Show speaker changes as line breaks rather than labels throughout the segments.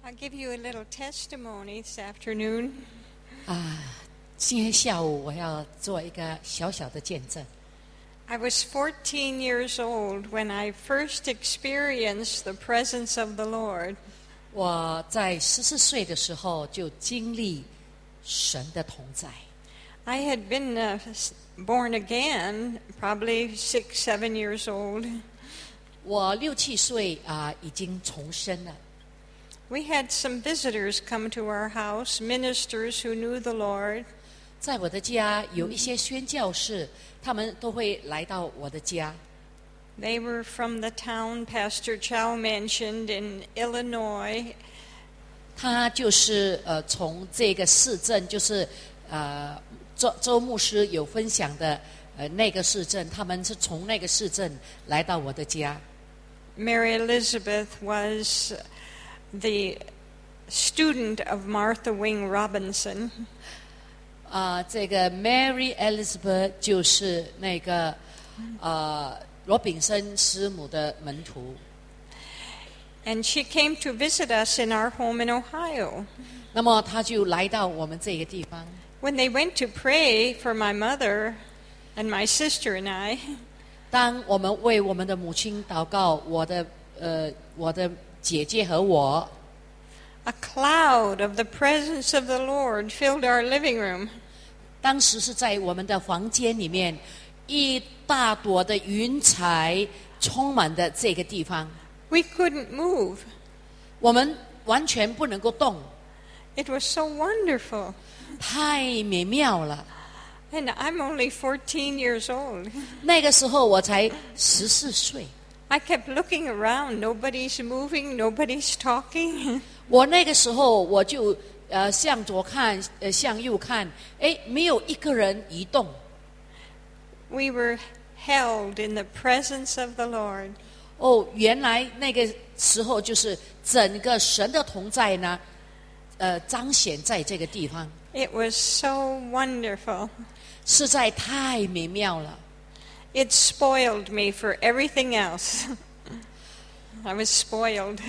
I'll give you a little testimony this afternoon.
今天下午我要做一个小小的见证。
I was 14 years old when I first experienced the presence of the Lord.
我在14岁的时候就经历神的同在。
I had been born again, probably 6, 7 years old.
我6、7岁已经重生了。
We had some visitors come to our house, ministers who knew the Lord.
在我的家有一些宣教士，他们都会来到我的家。
They were from the town Pastor Chow mentioned in Illinois.
他就是从这个市镇，就是周牧师有分享的那个市镇，他们是从那个市镇来到我的家。
Mary Elizabeth was the student of Martha Wing Robinson.
这个 Mary Elizabeth 就是那个罗炳森师母的门徒。
And she came to visit us in our home in Ohio.
那么他就来到我们这个地方。
When they went to pray for my mother and my sister and I,
当我们为我们的母亲祷告，我的姐姐和我，
a cloud of the presence of the Lord filled our living room.
当时是在我们的房间里面，一大朵的云彩充满的这个地方。
We couldn't move.
我们完全不能够动。
It was so wonderful.
太美妙了。
And I'm only 14 years old.
那个时候我才14岁。
I kept looking around. Nobody's moving. Nobody's talking.
我那个时候我就向左看，向右看，没有一个人移动。
We were held in the presence of the Lord.
原来那个时候就是整个神的同在呢，彰显在这个地方。
It was so wonderful.
实在太美妙了。
It spoiled me for everything else. I was spoiled.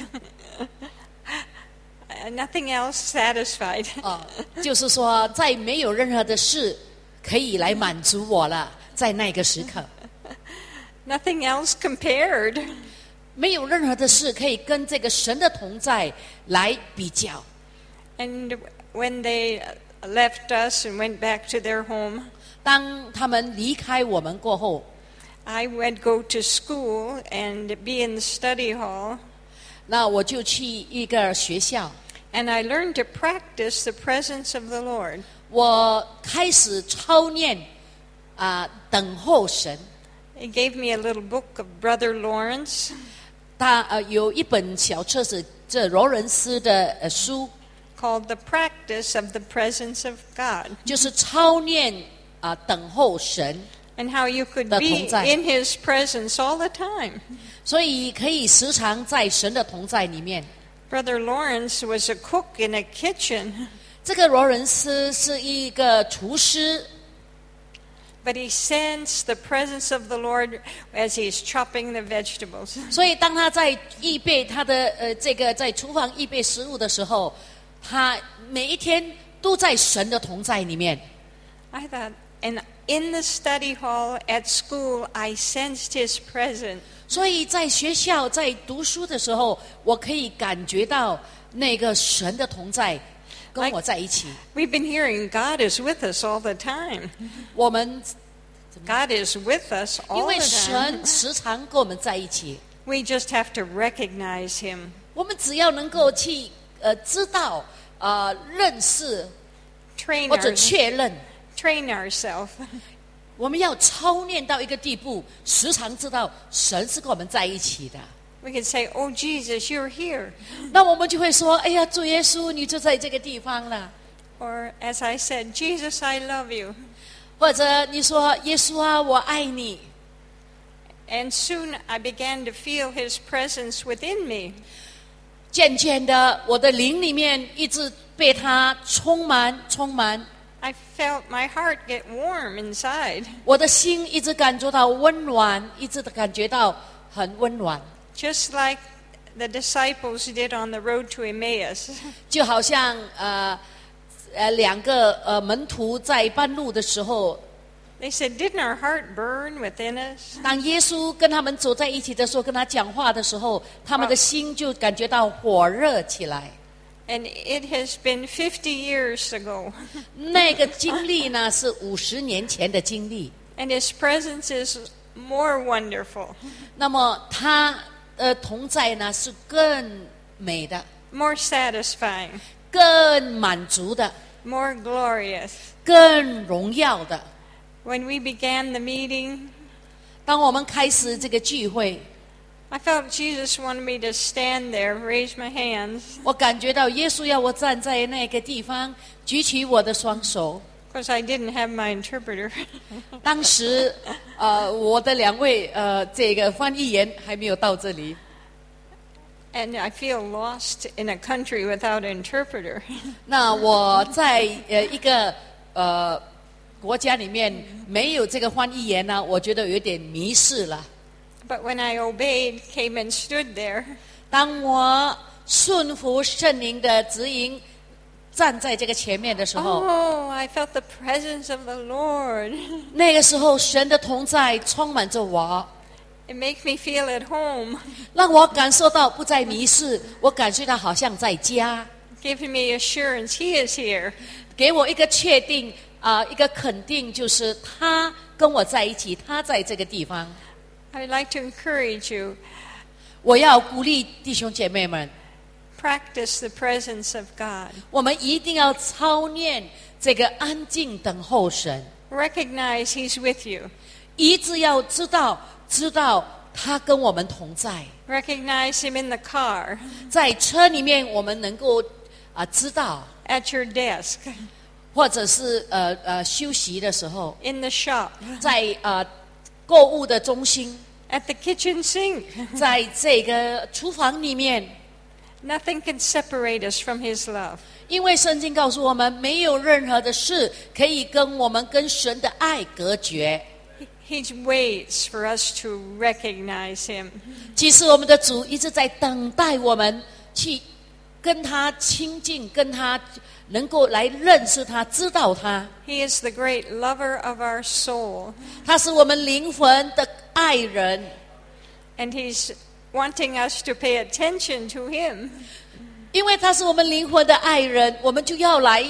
Nothing else satisfied.
就是说，再没有任何的事可以来满足我了，在那个时刻。
Nothing else compared.
没有任何的事可以跟这个神的同在来比较。
And when they left us and went back to their home,
当他们离开我们过后，
I would go to school and be in the study hall.
那我就去一个学校。
And I learned to practice the presence of the Lord.
我开始操练等候神。
They gave me a little book of Brother Lawrence.
他有一本小册子，这罗伦斯的书
called The Practice of the Presence of God.
就是操练等候神
And how you could
的
be
同在。
in His presence all the time.
所以可以时常在神的同在里面。
Brother Lawrence was a cook in a kitchen.
这个罗伦斯是一个厨师。
But he sensed the presence of the Lord as he's chopping the vegetables.
所以当他在预备他的这个在厨房预备食物的时候，他每一天都在神的同在里面。
I thought, and in the study hall at school, I sensed his presence.
所以在学校在读书的时候，我可以感觉到那个神的同在跟我在一起。
We've been hearing God is with us all the time.
我们
God is with us
因
all
为
the
神
time.
时常跟我们在一起，
We just have to recognize Him.
我们只要能够去知道认识
Train
或者确认，
ourselves.
我们要操练到一个地步，时常知道神是跟我们在一起的。
We can say, "Oh Jesus, you're here."
那我们就会说：“哎呀，主耶稣，你就在这个地方了。”
Or as I said, "Jesus, I love you."
或者你说：“耶稣啊，我爱你。”
And soon I began to feel His presence within me.
渐渐的，我的灵里面一直被他充满。
I felt my heart get warm inside.
我的心一直感觉到温暖，一直感觉到很温暖。
Just like the disciples did on the road to Emmaus.
就好像两个门徒在半路的时候，
They said, "Didn't our heart burn within us?"
当耶稣跟他们走在一起的时候，跟他讲话的时候，他们的心就感觉到火热起来。
And it has been 50 years ago.
那个经历呢，是50年前的经历。
And His presence is more wonderful,
那么他的同在呢，是更美的、
more satisfying,
更满足的、
more glorious.
更荣耀的。
When we began the meeting,
当我们开始这个聚会，
I felt Jesus wanted me to stand there, raise my hands,
我感觉到耶稣要我站在那个地方，举起我的双手。
because I didn't have my interpreter.
当时，我的2位这个翻译员还没有到这里，
And I feel lost in a country without an interpreter.
那我在一个国家里面没有这个翻译员呢，我觉得有点迷失了。
But when I obeyed, came and stood there,
当我顺服圣灵的指引，站在这个前面的时候，
oh, I felt the presence of the Lord.
那个时候神的同在充满着我，
It makes me feel at home,
让我感受到不再迷失，我感觉到好像在家，
giving me assurance He is here.
给我一个确定一个肯定，就是他跟我在一起，他在这个地方。
I'd like to encourage you,
我要鼓励弟兄姐妹们，
practice the presence of God.
我们一定要操练这个安静等候神，
Recognize He's with you.
一直要知道他跟我们同在。
Recognize Him in the car,
在车里面，我们能够知道，
at your desk,
或者是休息的时候，
in the shop,
在购物的中心，
at the kitchen sink.
在这个厨房里面，
Nothing can separate us from His love.
因为圣经告诉我们，没有任何的事可以跟我们跟神的爱隔绝。
He waits for us to recognize Him.
其实我们的主一直在等待我们去跟他亲近，跟他能够来认识他，知道他。
He is the great lover of our soul.
他是我们灵魂的爱人，
And He's wanting us to pay attention to Him.
因为他是我们灵魂的爱人，我们就要来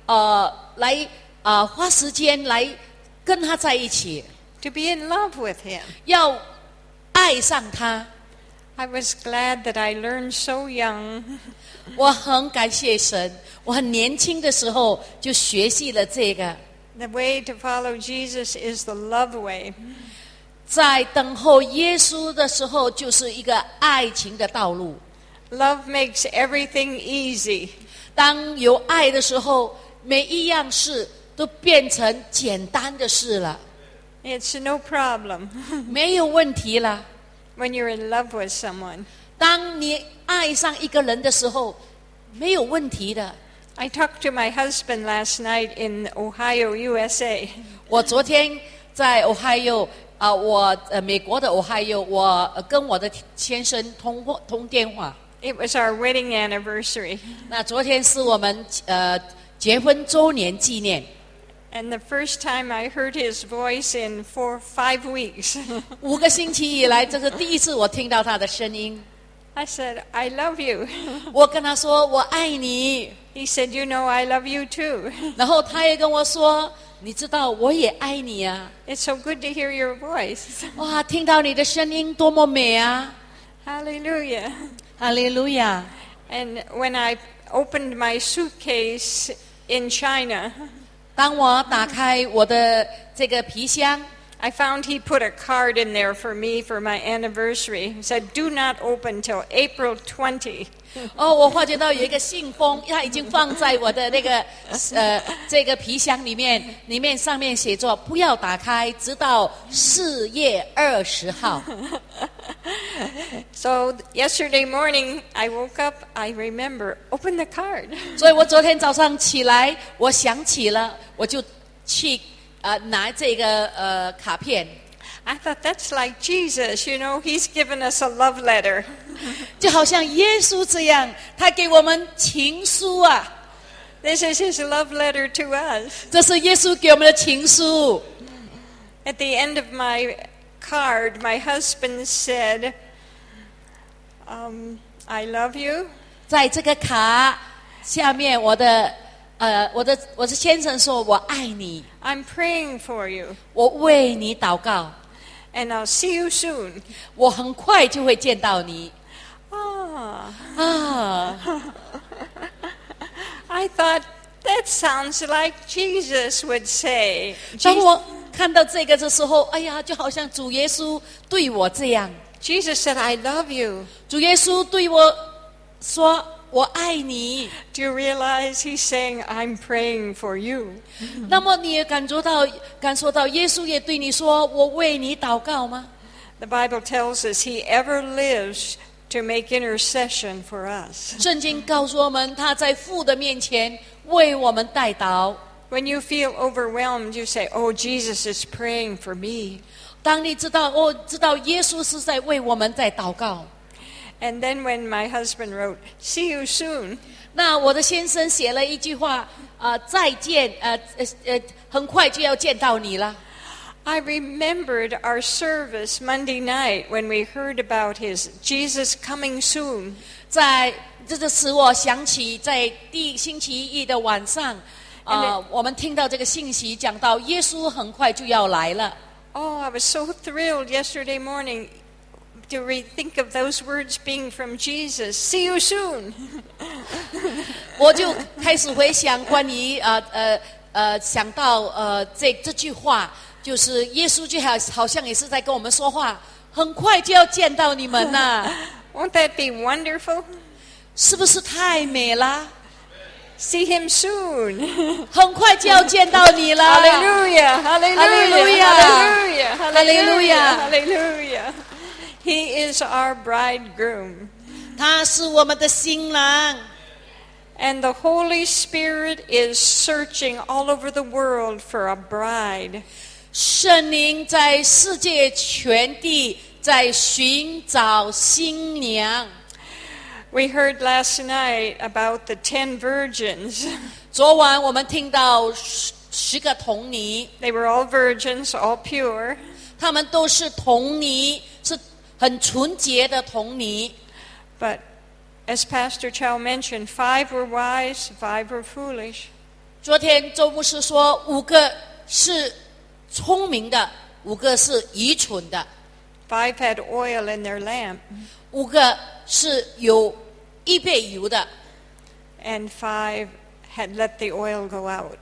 花时间来跟他在一起，
To be in love with Him.
要爱上他。
I was glad that I learned so young.
我很感谢神，我很年轻的时候就学习了这个。
The way to follow Jesus is the love way.
在等候耶稣的时候，就是一个爱情的道路。
Love makes everything easy.
当有爱的时候，每一样事都变成简单的事了，
It's no problem
没有问题了。
when you're in love with someone.
当你爱上一个人的时候，没有问题的。
I talked to my husband last night in Ohio, USA.
我昨天在 Ohio 美国的 Ohio， 我跟我的先生通电话。
It was our wedding anniversary.
那昨天是我们结婚周年纪念。
And the first time I heard his voice in 5 weeks.
5个星期以来，这是第一次我听到他的声音。
I said, I love you.
我跟他说我爱你，
He said, you know, I love you too.
然后他也跟我说，你知道我也爱你啊！
It's so good to hear your voice.
哇，听到你的声音多么美啊！
Hallelujah.
哈利路亚！
And when I opened my suitcase in China,
当我打开我的这个皮箱，
I found he put a card in there for me for my anniversary. He said, do not open till April 20.
我发觉到有一个信封，它已经放在我的那个这个皮箱里面，上面写着不要打开，直到4月20号。
So yesterday morning, I woke up, I remember, open the card.
所以我昨天早上起来，我想起了，我就去拿这个卡片。
I thought that's like Jesus, he's given us a love letter.
就好像耶稣这样，他给我们情书啊。
This is his love letter to us.
这是耶稣给我们的情书。
At the end of my card, my husband said, I love you.
在这个卡下面，我的先生说我爱你，
I'm praying for you.
我为你祷告，
And I'll see you soon.
我很快就会见到你。
I thought that sounds like Jesus would say.
当我看到这个的时候，哎呀，就好像主耶稣对我这样。
Jesus said, I love you.
主耶稣对我说：“我爱你。”
Do you realize he's saying, I'm praying for you?
那么你也感受到耶稣也对你说：“我为你祷告吗？”
The Bible tells us he ever lives to make intercession for us.
圣经告诉我们，他在父的面前为我们代祷。
When you feel overwhelmed, you say, Oh, Jesus is praying for me.
当你知道耶稣是在为我们在祷告。
And then when my husband wrote, See you soon.
那我的先生写了一句话，再见，很快就要见到你了。
I remembered our service Monday night when we heard about his Jesus coming soon.
这使我想起在星期一的晚上，我们听到这个信息，讲到耶稣很快就要来了。
Oh, I was so thrilled yesterday morning to think of those words being from Jesus. See you soon.
我就开始回想关于想到这句话，就是耶稣就好像也是在跟我们说话，很快就要见到你们呐。
Won't that be wonderful?
是不是太美了？
See him soon.
很快就要见到你了。
Hallelujah, hallelujah, hallelujah,
hallelujah,
hallelujah. He is our bridegroom.
他是我们的新郎。
And the Holy Spirit is searching all over the world for a bride.
圣灵在世界全地在寻找新娘。
We heard last night about the 10 virgins.
昨晚我们听到10个童女，
They were all virgins, all pure.
她们都是童女，是很纯洁的童女。
But as Pastor Chow mentioned, 5 were wise, 5 were foolish.
昨天周牧师说，5个是聪明的，5个是愚蠢的。
5 had oil in their lamp.
5个是有一杯油的，
And 5 had let the oil go out.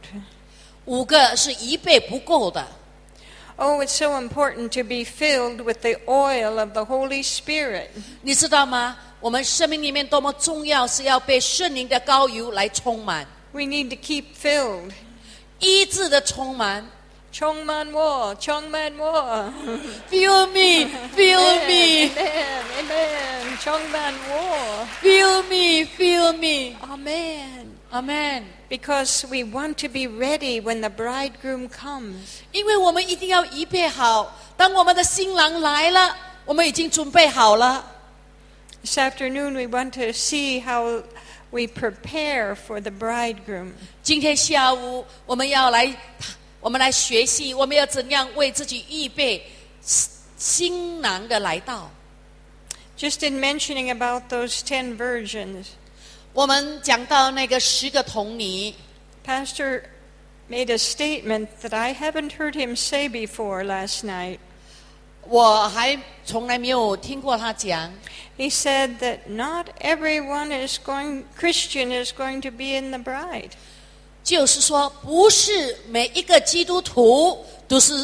5个是一杯不够的。
Oh, it's so important to be filled with the oil of the Holy Spirit.
你知道吗？我们生命里面多么重要，是要被圣灵的膏油来充满。
We need to keep filled.
医治的充满。
Chongman wo, Chongman wo.
Fill me, fill me,
Amen, amen. Chongman wo.
fill me, fill me.
Amen.
Amen.
Because we want to be ready when the bridegroom comes.
因为我们一定要预备好，当我们的新郎来了，我们已经准备好了。
This afternoon we want to see how we prepare for the bridegroom.
今天下午我们来学习，我们要怎样为自己预备新郎的来到。
Just in mentioning about those 10 virgins,
我们讲到那个10个童女，
Pastor made a statement that I haven't heard him say before last night.
我还从来没有听过他讲。
He said that not everyone Christian is going to be in the bride.
就是说，不是每一个基督徒都是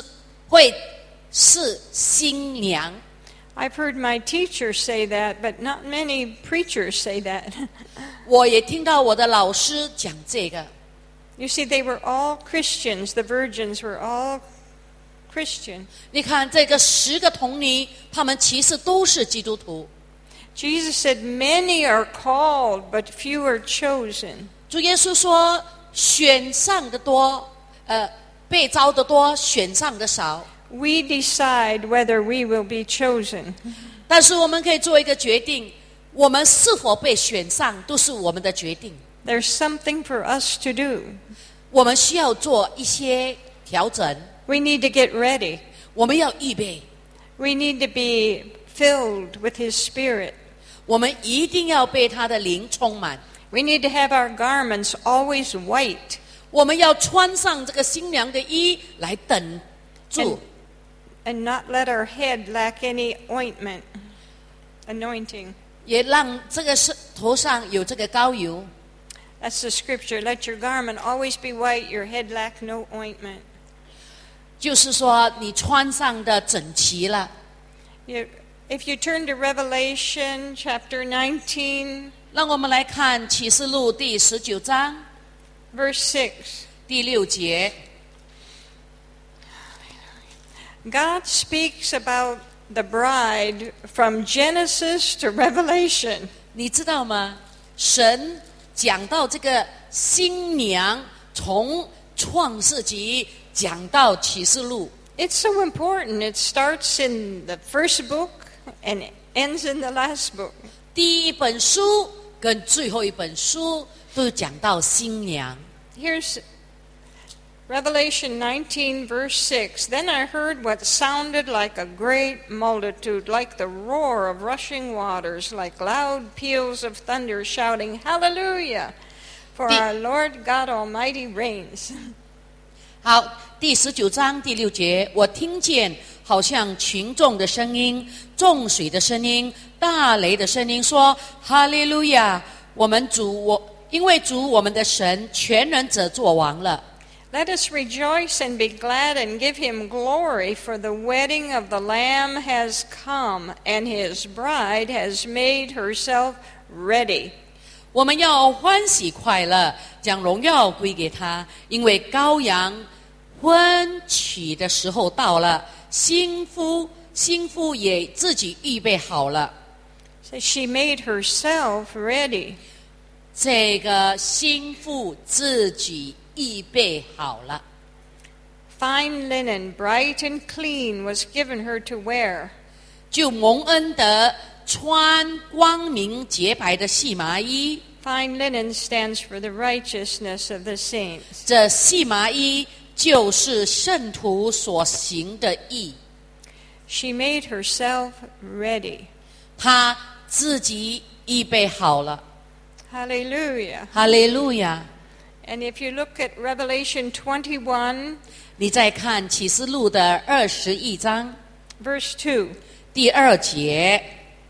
新娘。
I've heard my teacher say that, but not many preachers say that.
我也听到我的老师讲这个。
You see, they were all Christians. The virgins were all Christian.
你看这个10个童女，她们其实都是基督徒。
Jesus said, Many are called, but few are chosen.
主耶稣说，选上的多，被招的多，选上的少。
we decide whether we will be chosen.
但是我们可以做一个决定，我们是否被选上都是我们的决定。
There's something for us to do.
我们需要做一些调整，
We need to get ready.
我们要预备，
We need to be filled with His Spirit.
我们一定要被他的灵充满。
We need to have our garments always white.
我们要穿上这个新娘的衣来等住，
And not let our head lack any ointment, anointing.
也让这个头上有这个膏油。
That's the scripture. Let your garment always be white, your head lack no ointment.
就是说，你穿上的整齐了。
If you turn to Revelation chapter 19,
让我们来看启示录第19章
verse 6.
第6节。
God speaks about the bride from Genesis to Revelation.
你知道吗？神讲到这个新娘，从创世纪讲到启示录。
It's so important. It starts in the first book and ends in the last book.
第一本书跟最后一本书都讲到新娘。
Here's Revelation 19, verse 6. Then I heard what sounded like a great multitude, like the roar of rushing waters, like loud peals of thunder, shouting, Hallelujah! For our Lord God Almighty reigns.
好，第19章第6节，我听见好像群众的声音、众水的声音、大雷的声音，说：“哈利路亚！因为主我们的神全能者作王了。”
Let us rejoice and be glad and give him glory, for the wedding of the Lamb has come, and his bride has made herself ready.
我们要欢喜快乐，将荣耀归给他，因为羔羊婚娶的时候到了，新妇也自己预备好了。
So she made herself ready.
这个新妇自己预备好了。
Fine linen, bright and clean, was given her to wear.
就蒙恩的穿光明洁白的细麻衣。
Fine linen stands for the righteousness of the saints.
这细麻衣就是圣徒所行的义。
She made herself ready.
她自己预备好了。
Hallelujah.
哈利路亚！
And if you look at Revelation 21,
你再看启示录的21章
verse 2.
第2节。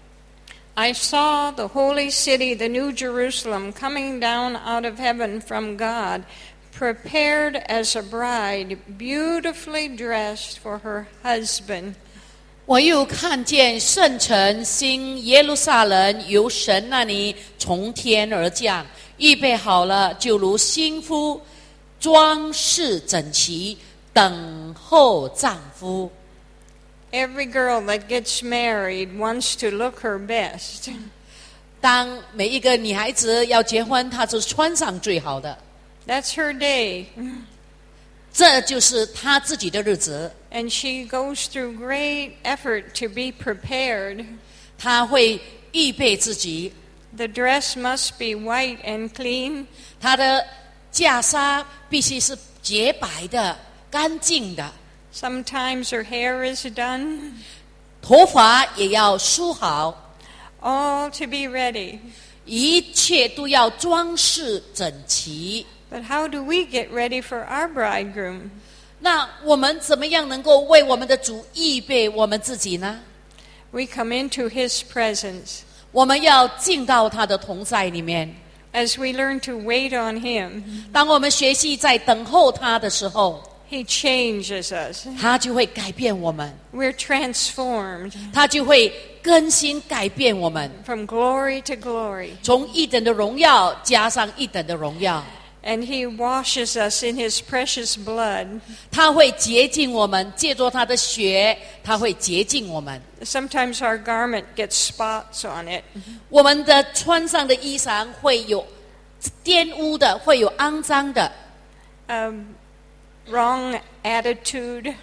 I saw the holy city, the new Jerusalem, coming down out of heaven from God, prepared as a bride, beautifully dressed for her husband.
我又看见圣城新耶路撒冷由神那里从天而降，预备好了，就如新妇装饰整齐，等候丈夫。
Every girl that gets married wants to look her best.
当每一个女孩子要结婚，她就穿上最好的，
That's her day.
这就是她自己的日子。
And she goes through great effort to be prepared.
她会预备自己，
The dress must be white and clean.
她的袈裟必须是洁白的、干净的，
Sometimes her hair is done.
头发也要梳好，
All to be ready.
一切都要装饰整齐。
But how do we get ready for our bridegroom?
那我们怎么样能够为我们的主预备我们自己呢？
We come into his presence.
我们要进到他的同在里面。
As we learn to wait on him,
当我们学习在等候他的时候，
he changes us.
他就会改变我们，
We're transformed
他就会更新改变我们，
from glory to glory.
从一等的荣耀加上一等的荣耀。
And he washes us in his precious blood.
他会洁净我们，借着他的血，他会洁净我们。
Sometimes our garment gets spots on it.
我们的穿上的衣裳会有玷污的，会有肮脏的，
Wrong attitude.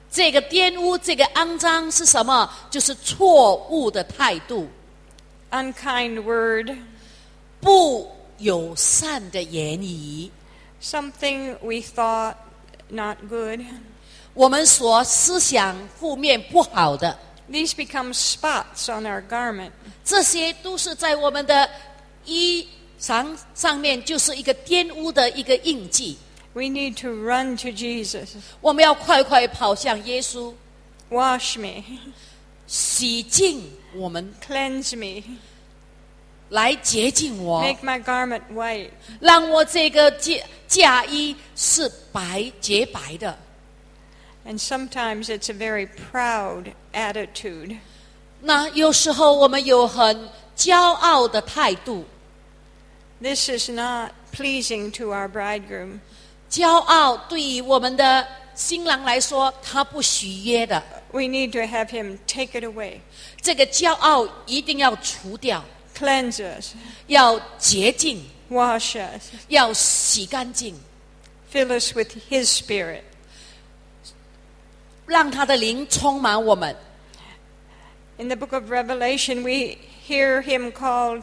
这个玷污，这个肮脏是什么？就是错误的态度，
unkind word,
不友善的言语，
something we thought not good.
我们所思想负面不好的，
These become spots on our garment.
这些都是在我们的衣裳上面，就是一个玷污的一个印记。
We need to run to Jesus.
我们要快快跑向耶稣，
Wash me,
洗净我们，
cleanse me,
来洁净我，
make my garment white.
让我这个嫁衣是洁白的。
And sometimes it's a very proud attitude.
那有时候我们有很骄傲的态度，
This is not pleasing to our bridegroom.
骄傲对于我们的新郎来说，他不喜悦的。
We need to have him take it away,
这个骄傲一定要除掉，
cleanse us,
要洁净，
wash us,
要洗干净，
fill us with his spirit.
让他的灵充满我们。
In the book of Revelation, we hear him called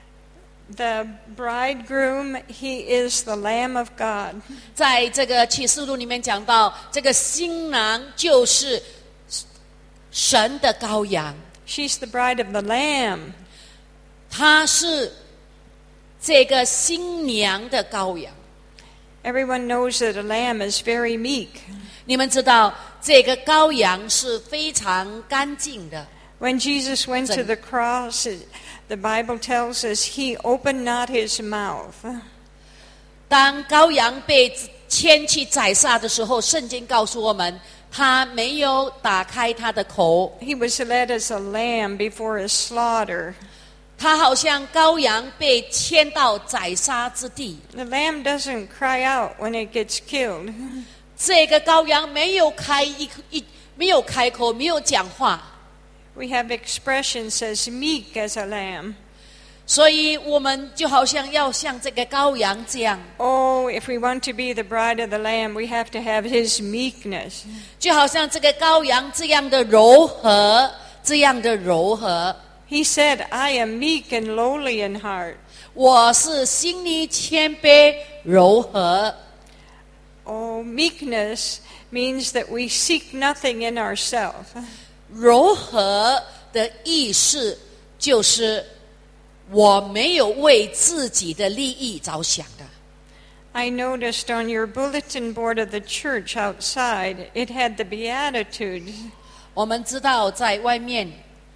the bridegroom. He is the Lamb of God.
在这个启示录里面讲到，这个新郎就是神的羔羊，
She's the bride of the Lamb.
他是这个新娘的羔羊。
Everyone knows that a lamb is very meek.
你们知道，这个羔羊是非常干净的。
When Jesus went to the cross, the Bible tells us he opened not his mouth.
当羔羊被牵去宰杀的时候，圣经告诉我们，他没有打开他的口，
He was led as a lamb before a slaughter.
他好像羔羊被牵到宰杀之地。
The lamb doesn't cry out when it gets killed.
这个羔羊没有没有开口，没有讲话，
We have expressions as meek as a lamb.
所以我们就好像要像这个羔羊这样，
Oh, if we want to be the bride of the Lamb, we have to have his meekness.
就好像这个羔羊这样的柔和，这样的柔和。
He said, I am meek and lowly in heart.
我是心里谦卑柔和。
Oh, meekness means that we seek nothing in ourselves.
柔和的意思就是我没有为自己的利益着想的。
I noticed on your bulletin board of the church outside, it had the Beatitudes.
我们知道在外面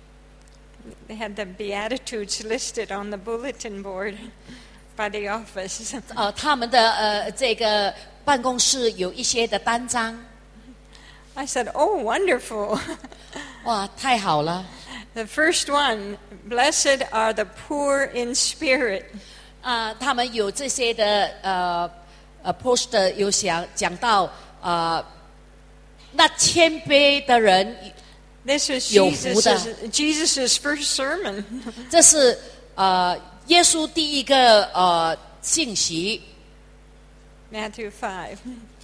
They had the Beatitudes listed on the bulletin board by the office.
他们的这个办公室有一些的单张。
I said, oh, wonderful.
哇，太好了！
The first one, blessed are the poor in spirit.
他们有这些的poster 有讲到那谦卑的人
This was
有福的。
Jesus' first sermon.
这是耶稣第一个信息。
Matthew 5.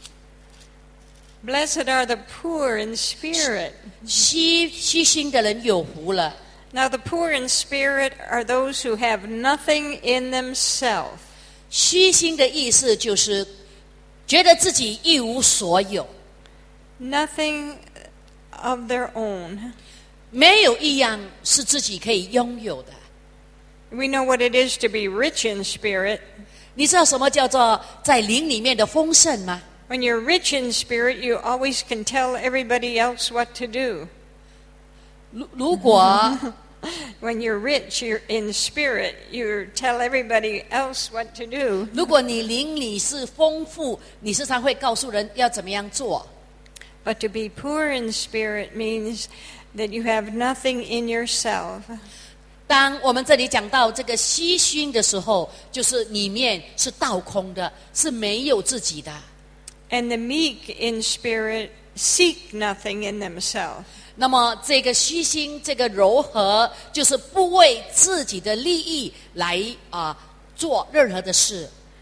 Blessed are the poor in spirit.
虚心的人有福了。
Now the poor in spirit are those who have nothing in themselves.
虚心的意思就是觉得自己一无所有，
Nothing of their own.
没有一样是自己可以拥有的。
We know what it is to be rich in spirit.
你知道什么叫做在灵里面的丰盛吗？
When you're rich in spirit, you always can tell everybody else what to do.
如果
When you're rich, you're in spirit, you tell everybody else what to do.
如果你灵里是丰富，你时常会告诉人要怎么样做。
But to be poor in spirit means that you have nothing in yourself.
当我们这里讲到这个虚心的时候，就是里面是倒空的，是没有自己的。
And the meek in spirit seek nothing in themselves.
那么这个虚心，这个柔和，就是不为自己的利益来做任何的事。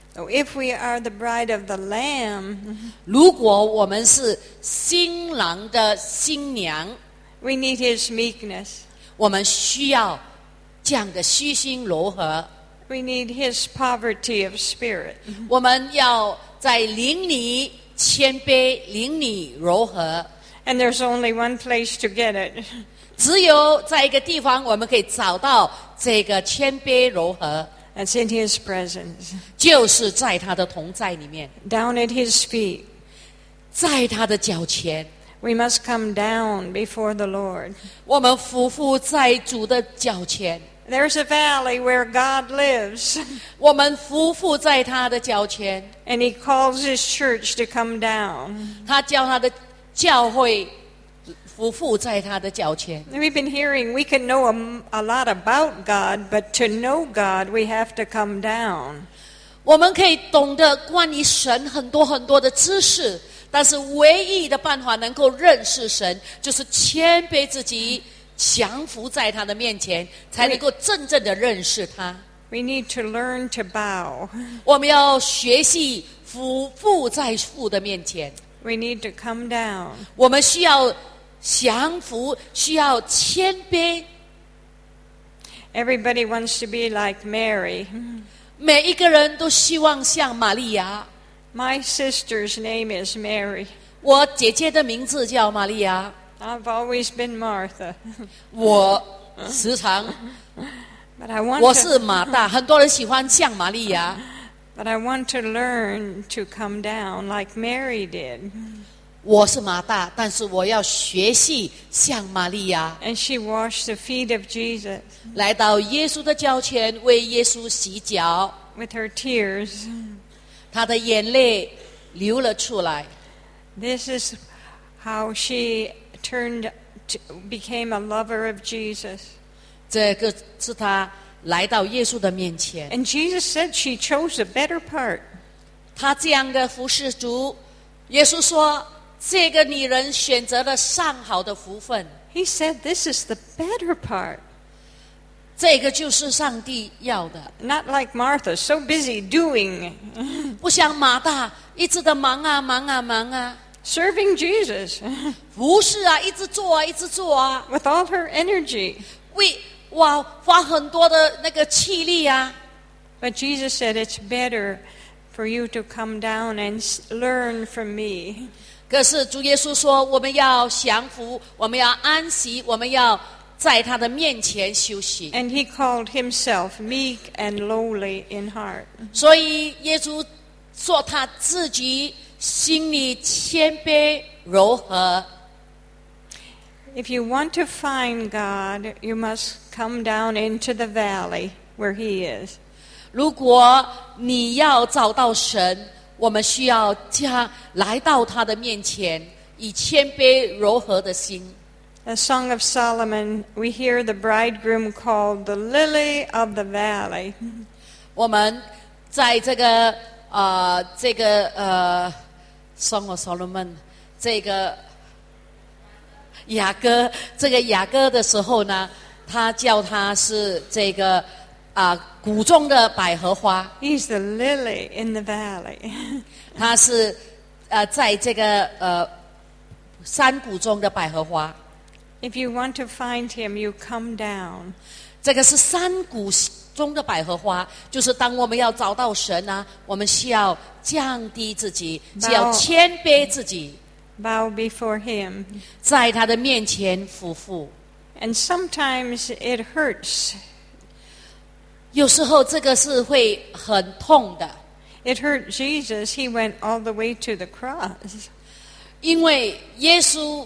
So if we are the bride of the Lamb,
如果我们是新郎的新娘，
we need His meekness.
我们需要这样的虚心柔和，
We need His poverty of spirit.
我们要在灵里谦卑，灵里柔和。
And there's only one place to get it.
只有在一个地方，我们可以找到这个谦卑柔和，
That's in His presence.
就是在他的同在里面，
Down at His feet.
在他的脚前，
We must come down before the Lord.
我们匍匐在主的脚前，
There's a valley where God lives.
我们匍匐在他的脚前，
And He calls His church to come down.
他叫他的教会匍匐在他的脚前。
We've been hearing we can know a lot about God, but to know God, we have to come down.
我们可以懂得关于神很多很多的知识，但是唯一的办法能够认识神，就是谦卑自己，降服在他的面前，才能够真正的认识他。
We need to learn to bow.
我们要学习匍匐在父的面前，
We need to come down.
我们需要降服，需要谦卑。
Everybody wants to be like Mary.
每一个人都希望像玛利亚。
My sister's name is Mary.
我姐姐的名字叫玛利亚，
I've always been Martha.
我时常
But I want
我
to,
是马大，很多人喜欢像玛利亚。
but I want to learn to come down like Mary did.
我是马大，但是我要学习像玛利亚，
And she washed the feet of Jesus
来到耶稣的脚前，为耶稣洗脚，
with her tears.
她的眼泪流了出来。
This is how she became a lover of Jesus.
这个是她来到耶稣的面前，
And Jesus said she chose a better part.
她这样的服侍主，耶稣说，这个女人选择了上好的福分，
He said this is the better part.
这个就是上帝要的。
Not like Martha, so busy doing,
不像马大一直的忙啊忙啊忙啊，
serving Jesus
服侍啊，一直做啊一直做啊，
with all her energy.
花很多的那个气力啊。
But Jesus said it's better for you to come down and learn from me.
可是主耶稣说，我们要降服，我们要安息，我们要在他的面前休息。
And He called Himself meek and lowly in heart.
所以耶稣说他自己心里谦卑柔和。
If you want to find God, you must come down into the valley where He is.
如果你要找到神，我们需要来到他的面前，以谦卑柔和的心。
The Song of Solomon, we hear the bridegroom called the lily of the valley.
我们在这个Song of Solomon 这个雅歌的时候呢，他叫他是这个谷中的百合花。
He's the lily in the valley.
他是在这个山谷中的百合花。
If you want to find Him, you come down.
这个是山谷中的百合花，就是当我们要找到神啊，我们需要降低自己，只要谦卑自己，
Bow before Him.
在他的面前匍匐。
And sometimes it hurts.
有时候这个是会很痛的，
It hurt Jesus. He went all the way to the cross.
因为耶稣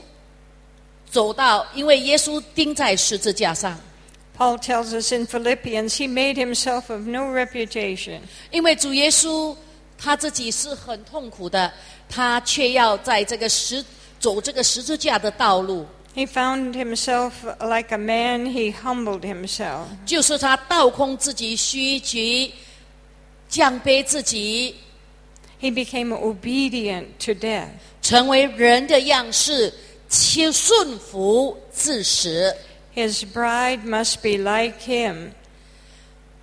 钉在十字架上。
Paul tells us in Philippians, He made Himself of no reputation.
因为主耶稣他自己是很痛苦的，他却要在这个走这个十字架的道路。
He found Himself like a man. He humbled Himself.
就是他倒空自己，虚举，降卑自己，
He became obedient to death.
成为人的样式，顺服至死。
His bride must be like Him.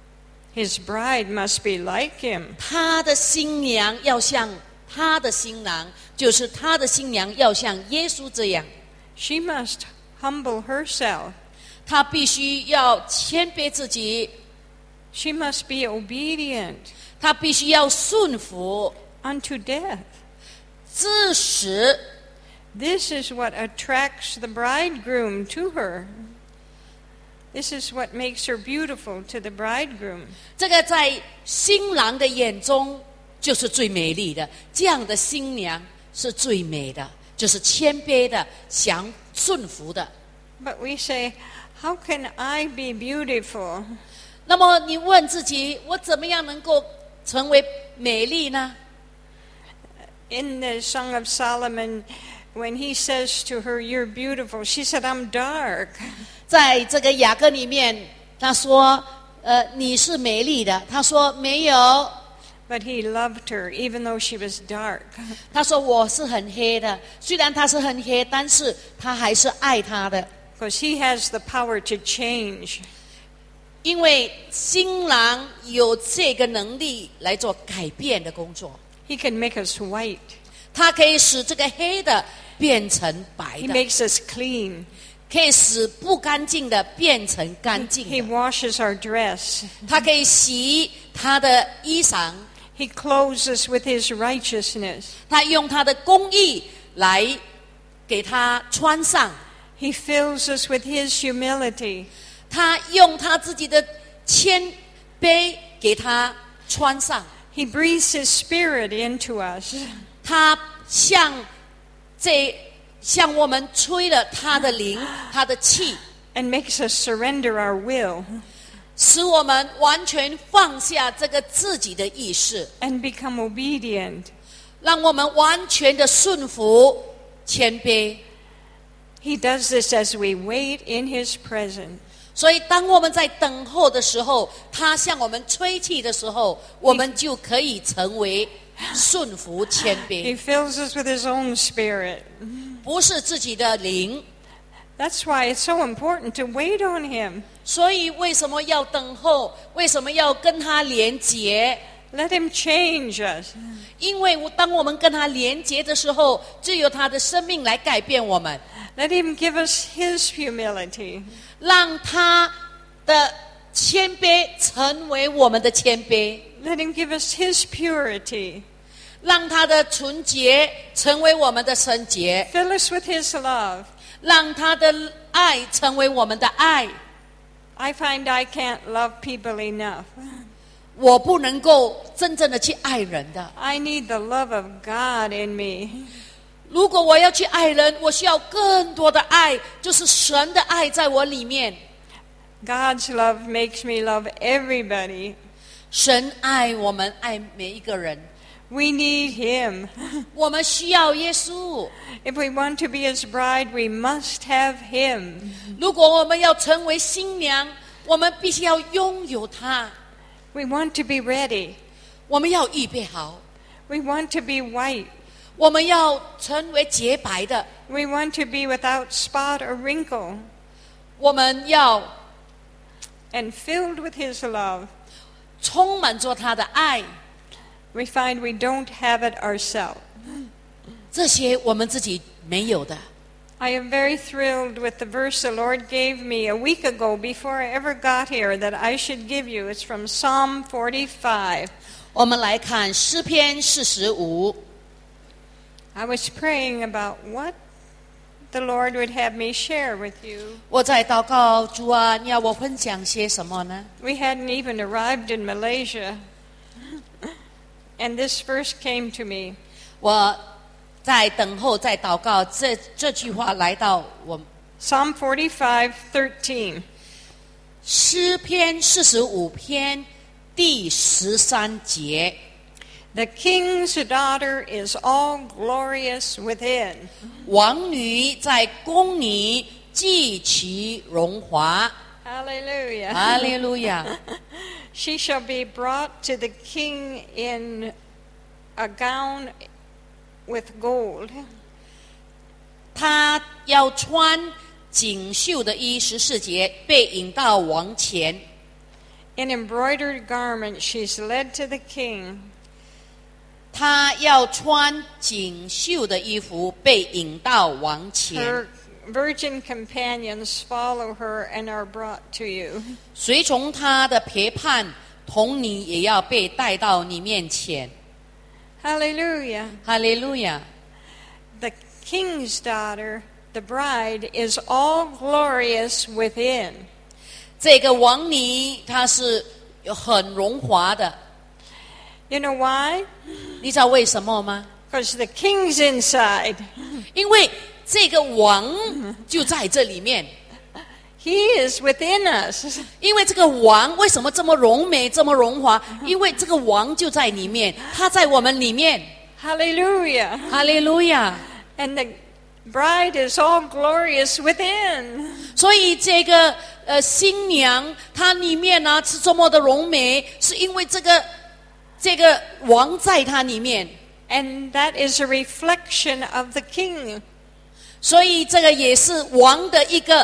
His bride must be like him.
他的新娘要像他的新郎，就是他的新娘要像耶稣这样。
She must humble herself.
他必须要谦卑自己，
She must be obedient
他必须要顺服，
unto death.
致死。
This is what attracts the bridegroom to her. This is what makes her beautiful to the bridegroom.
这个在新郎的眼中就是最美丽的，这样的新娘是最美的，就是谦卑的，降顺服的。
But we say, how can I be beautiful?
那么你问自己，我怎么样能够成为美丽呢？
In the Song of Solomon, when he says to her, "You're beautiful," she said, "I'm dark."
在这个雅歌里面，他说：“你是美丽的。”他说：“没有。”
But he loved her, even though she was dark.
他说：“我是很黑的，虽然他是很黑，但是他还是爱他的，
Because he has the power to change.
因为新郎有这个能力来做改变的工作。
He can make us white.
他可以使这个黑的变成白
He
的，
makes us clean.
可以使不干净的变成干净
He
的。
washes our dress.
他可以洗他的衣裳，
He clothes us with his righteousness.
他用他的公义来给他穿上。
He fills us with his humility.
他用他自己的谦卑给他穿上，
He breathes his spirit into us.
他向我们吹了他的灵，他的气，
And makes us surrender our will
使我们完全放下这个自己的意识，
and become obedient.
让我们完全的顺服、谦卑。
He does this as we wait in his presence.
所以，当我们在等候的时候，他向我们吹气的时候，我们就可以成为顺服、谦
He
卑，
fills us with his own spirit.
不是自己的灵。
That's why it's so important to wait on him.
所以，为什么要等候？为什么要跟他连结？
Let him change us.
因为当我们跟他连结的时候，就有他的生命来改变我们，
Let him give us his humility.
让他的谦卑成为我们的谦卑，
Let him give us his purity.
让他的纯洁成为我们的圣洁，
Fill us with his love.
让他的爱成为我们的爱。
I find I can't love people enough.
我不能够真正的去爱人的。
I need the love of God in me.
如果我要去爱人，我需要更多的爱，就是神的爱在我里面。
God's love makes me love everybody.
神爱我们，爱每一个人。
We need him.
我们需要耶稣。
If we want to be his bride, we must have him.
如果我们要成为新娘，我们必须要拥有他。
We want to be ready.
我们要预备好，
We want to be white.
我们要成为洁白的，
We want to be without spot or wrinkle
我们要
and filled with his love.
充满着他的爱。
We find we don't have it ourselves.
这些我们自己没有的。
I am very thrilled with the verse the Lord gave me a week ago before I ever got here that I should give you. It's from Psalm 45.
我们来看诗篇45。
I was praying about what the Lord would have me share with you.
我在祷告，主啊，你要我分享些什么呢？
We hadn't even arrived in Malaysia. And this verse came to me.
我在等候，在祷告，这句话来到我
Psalm 45:13.
诗篇45篇第13节。
The king's daughter is all glorious within.
王女在宫里极其荣华。
Hallelujah.
哈利路亚！
She shall be brought to the king in a gown with gold.
她要穿锦绣的衣，14节被引到王前。
In embroidered garments she's led to the king.
她要穿锦绣的衣服，被引到王前。
Her virgin companions follow her and are brought to you.
随从她的陪伴，同你也要被带到你面前。
Hallelujah.
哈利路亚！
The king's daughter, the bride, is all glorious within.
这个王女她是很荣华的，
You know why?
你知道为什么吗？
Because the king's inside.
因为这个王就在这里面。
He is within us.
因为这个王为什么这么荣美、这么荣华？因为这个王就在里面，他在我们里面。
Hallelujah.
哈利路亚！
And the bride is all glorious within.
所以这个新娘她里面呢是这么的荣美，是因为这个王在她里面。
And that is a reflection of the king.
所以这个也是王的一个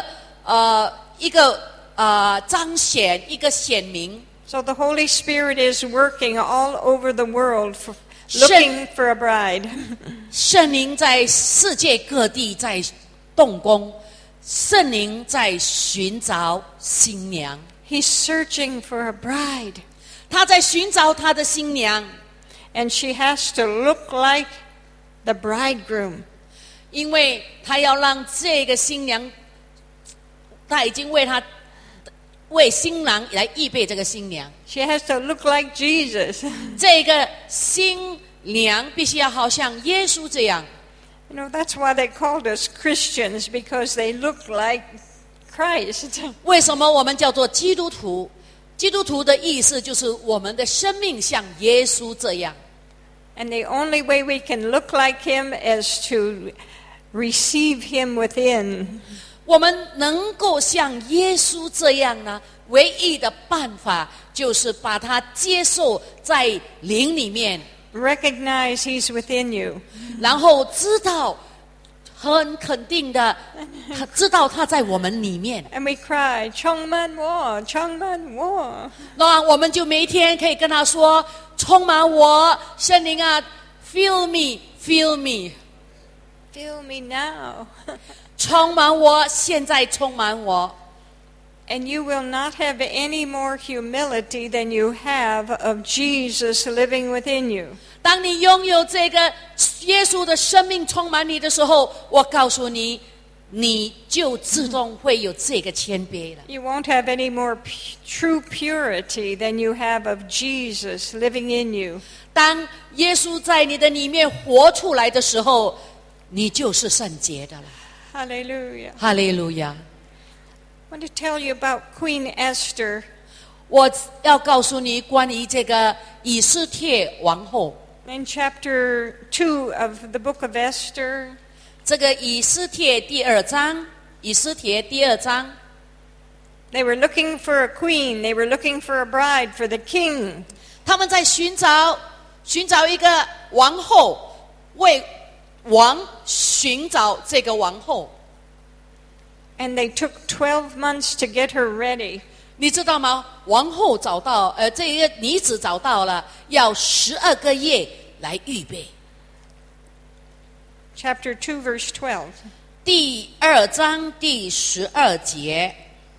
彰显，一个显明。
So the Holy Spirit is working all over the world looking for a bride.
圣灵在世界各地在动工，圣灵在寻找新娘，
He's searching for a bride.
他在寻找他的新娘，
And she has to look like the bridegroom.
因为他要让这个新娘，他已经为新郎来预备这个新娘。
She has to look like Jesus.
这个新娘必须要好像耶稣这样。
You know, that's why they called us Christians, because they look like Christ.
为什么我们叫做基督徒？基督徒的意思就是我们的生命像耶稣这样。
And the only way we can look like him is to receive him within.
我们能够像耶稣这样呢，唯一的办法就是把他接受在灵里面，
Recognize he's within you.
然后知道很肯定的，他知道他在我们里面。
And we cry, "Chongman wo, Chongman wo."
那我们就每一天可以跟他说：“充满我，圣灵啊 ，fill me, fill me，
Fill me now.
充满我，现在充满我。”
And you will not have any more humility than you have of Jesus living within you.
当你拥有这个耶稣的生命充满你的时候，我告诉你，你就自动会有这个谦卑了。
You won't have any more true purity than you have of Jesus living in you.
当耶稣在你的里面活出来的时候，你就是圣洁的了。
Hallelujah.
哈利路亚！
I want to tell you about Queen Esther.
我要告诉你关于这个以斯帖王后。
In chapter 2 of the book of Esther,
这个以斯帖第2章，以斯帖第2章，
they were looking for a queen. They were looking for a bride for the king.
他们在寻找一个王后，为王寻找这个王后。
And they took 12 months to get her ready.
你知道吗？王后找到，这一个女子找到了，要12个月来预备。
Chapter 2, verse 12.
第2章第12节，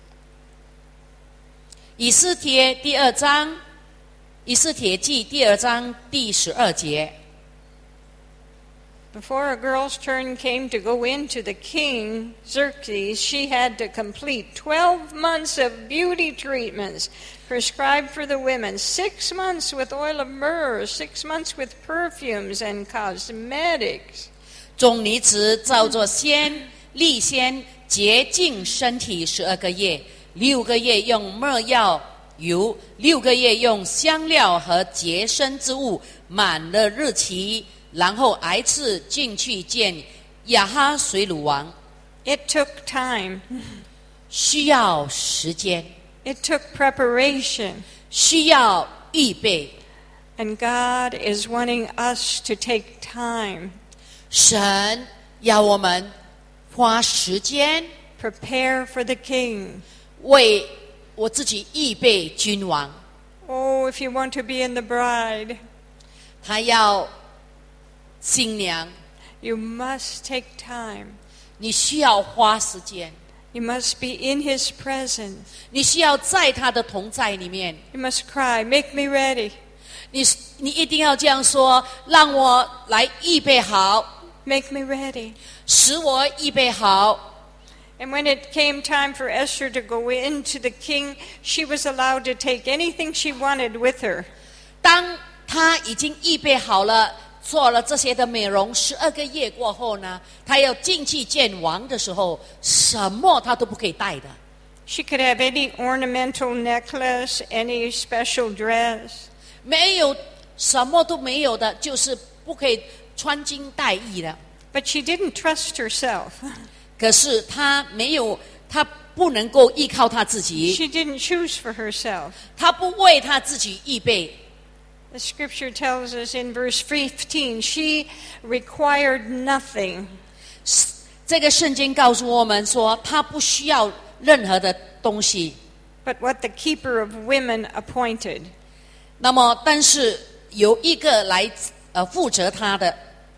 以斯帖第2章，以斯帖记第2章第12节。
Before a girl's turn came to go into the king, Xerxes, she had to complete 12 months of beauty treatments prescribed for the women, 6 months with oil of myrrh, 6 months with perfumes and cosmetics.
众女子照着立先洁净身体12个月，6个月用没药油，6个月用香料和洁身之物，满了日期。 然后挨次进去见亚哈随鲁王，
It took time.
需要时间，
It took preparation.
需要预备。
And God is wanting us to take time.
神要我们花时间，
Prepare for the king.
为我自己预备君王。
Oh, if you want to be in the bride,
他要新娘，
you must take time.
你需要花时间，
You must be in his presence.
你需要在他的同在里面。
You must cry, make me ready.
你一定要这样说，让我来预备好，
Make me ready.
使我预备好。
And when it came time for Esther to go in to the king, she was allowed to take anything she wanted with her.
当他已经预备好了，做了这些的美容，12个月过后呢，他要进去见王的时候，什么他都不可以带的。
She could have any ornamental necklace, any special dress.
没有，什么都没有的，就是不可以穿金戴玉的。
But she didn't trust herself.
可是他没有，他不能够依靠他自己，
She didn't choose for herself.
他不为他自己预备。
The scripture tells us in verse 15, she required nothing.
这个圣经告诉我们说，他不需要任何的东西。
But what the keeper of women appointed.
那么，但是有一个来负责他的，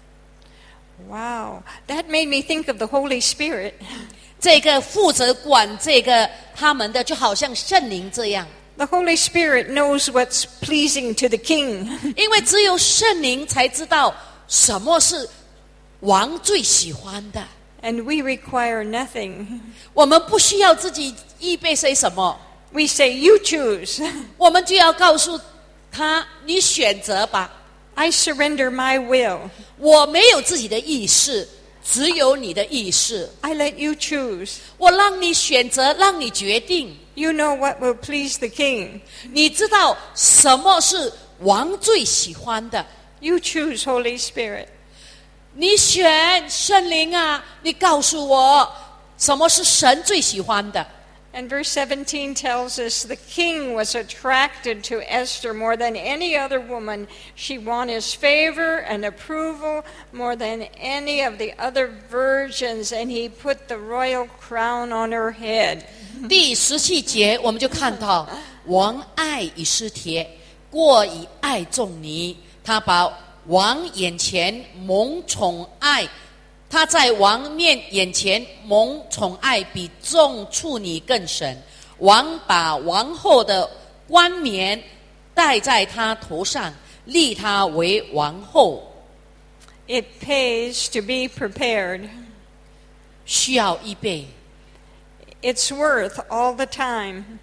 Wow, that made me think of the Holy Spirit.
这个负责管这个他们的，就好像圣灵这样。
The Holy Spirit knows what's pleasing to the king.
因为只有圣灵才知道什么是王最喜欢的。
And we require nothing.
我们不需要自己预备些什么，
We say, you choose.
我们就要告诉他：你选择吧。
I surrender my will.
我没有自己的意识，只有你的意识。
I let you choose.
我让你选择，让你决定。
You know what will please the king.
你知道什么是王最喜欢的？
You choose, Holy Spirit.
你选圣灵啊！你告诉我，什么是神最喜欢的？
And verse 17 tells us the king was attracted to Esther more than any other woman. She won his favor and approval more than any of the other virgins, and he put the royal crown on her head.
第17节我们就看到，王爱以斯帖，过以爱众你。他把王眼前蒙宠爱，他在王眼前蒙宠爱，比众处女更甚。王把王后的冠冕戴在他头上，立他为王后。
It pays to be prepared.
需要预备。
It's worth all the time.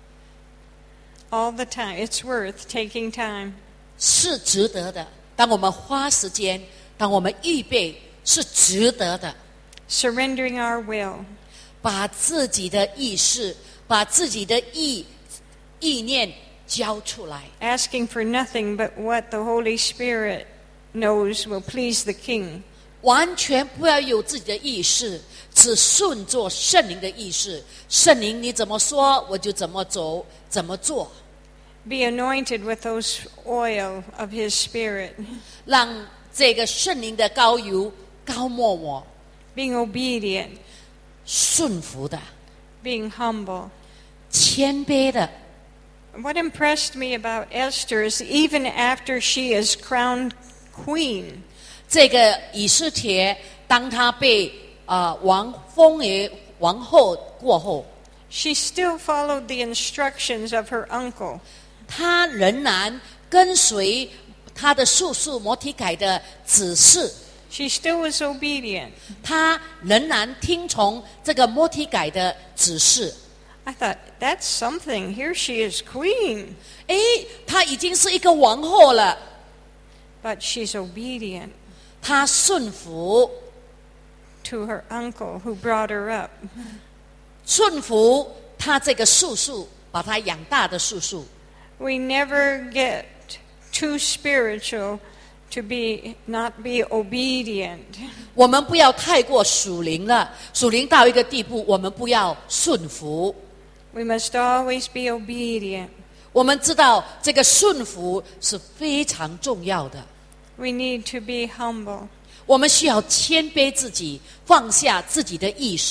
All the time. It's worth taking time.
是值得的。当我们花时间，当我们预备，是值得的。
Surrendering our will.
把自己的意识，把自己的意念交出来，
Asking for nothing but what the Holy Spirit knows will please the king.
完全不要有自己的意识，只顺着圣灵的意识。圣灵你怎么说，我就怎么走，怎么做。
Be anointed with those oil of his spirit.
让这个圣灵的膏油膏抹我，
Being obedient.
顺服的，
Being humble.
谦卑的。
What impressed me about Esther is even after she is crowned queen,
这个以斯帖，当他被王封为王后过后，
she still followed the instructions of her uncle.
他仍然跟随他的叔叔摩提改的指示，
She still was obedient.
他仍然听从这个摩提改的指示。
I thought, that's something. Here she is queen.
诶，她已经是一个王后了，
But she's obedient
她顺服，
to her uncle who brought her up.
顺服她这个叔叔，把她养大的叔叔。
We never get too spiritual to not be obedient.
我们不要太过属灵了，属灵到一个地步，我们不要顺服。
We must always be obedient.
我们知道这个顺服是非常重要的。
We need to be humble.
我们需要谦卑自己，放下自己的意识。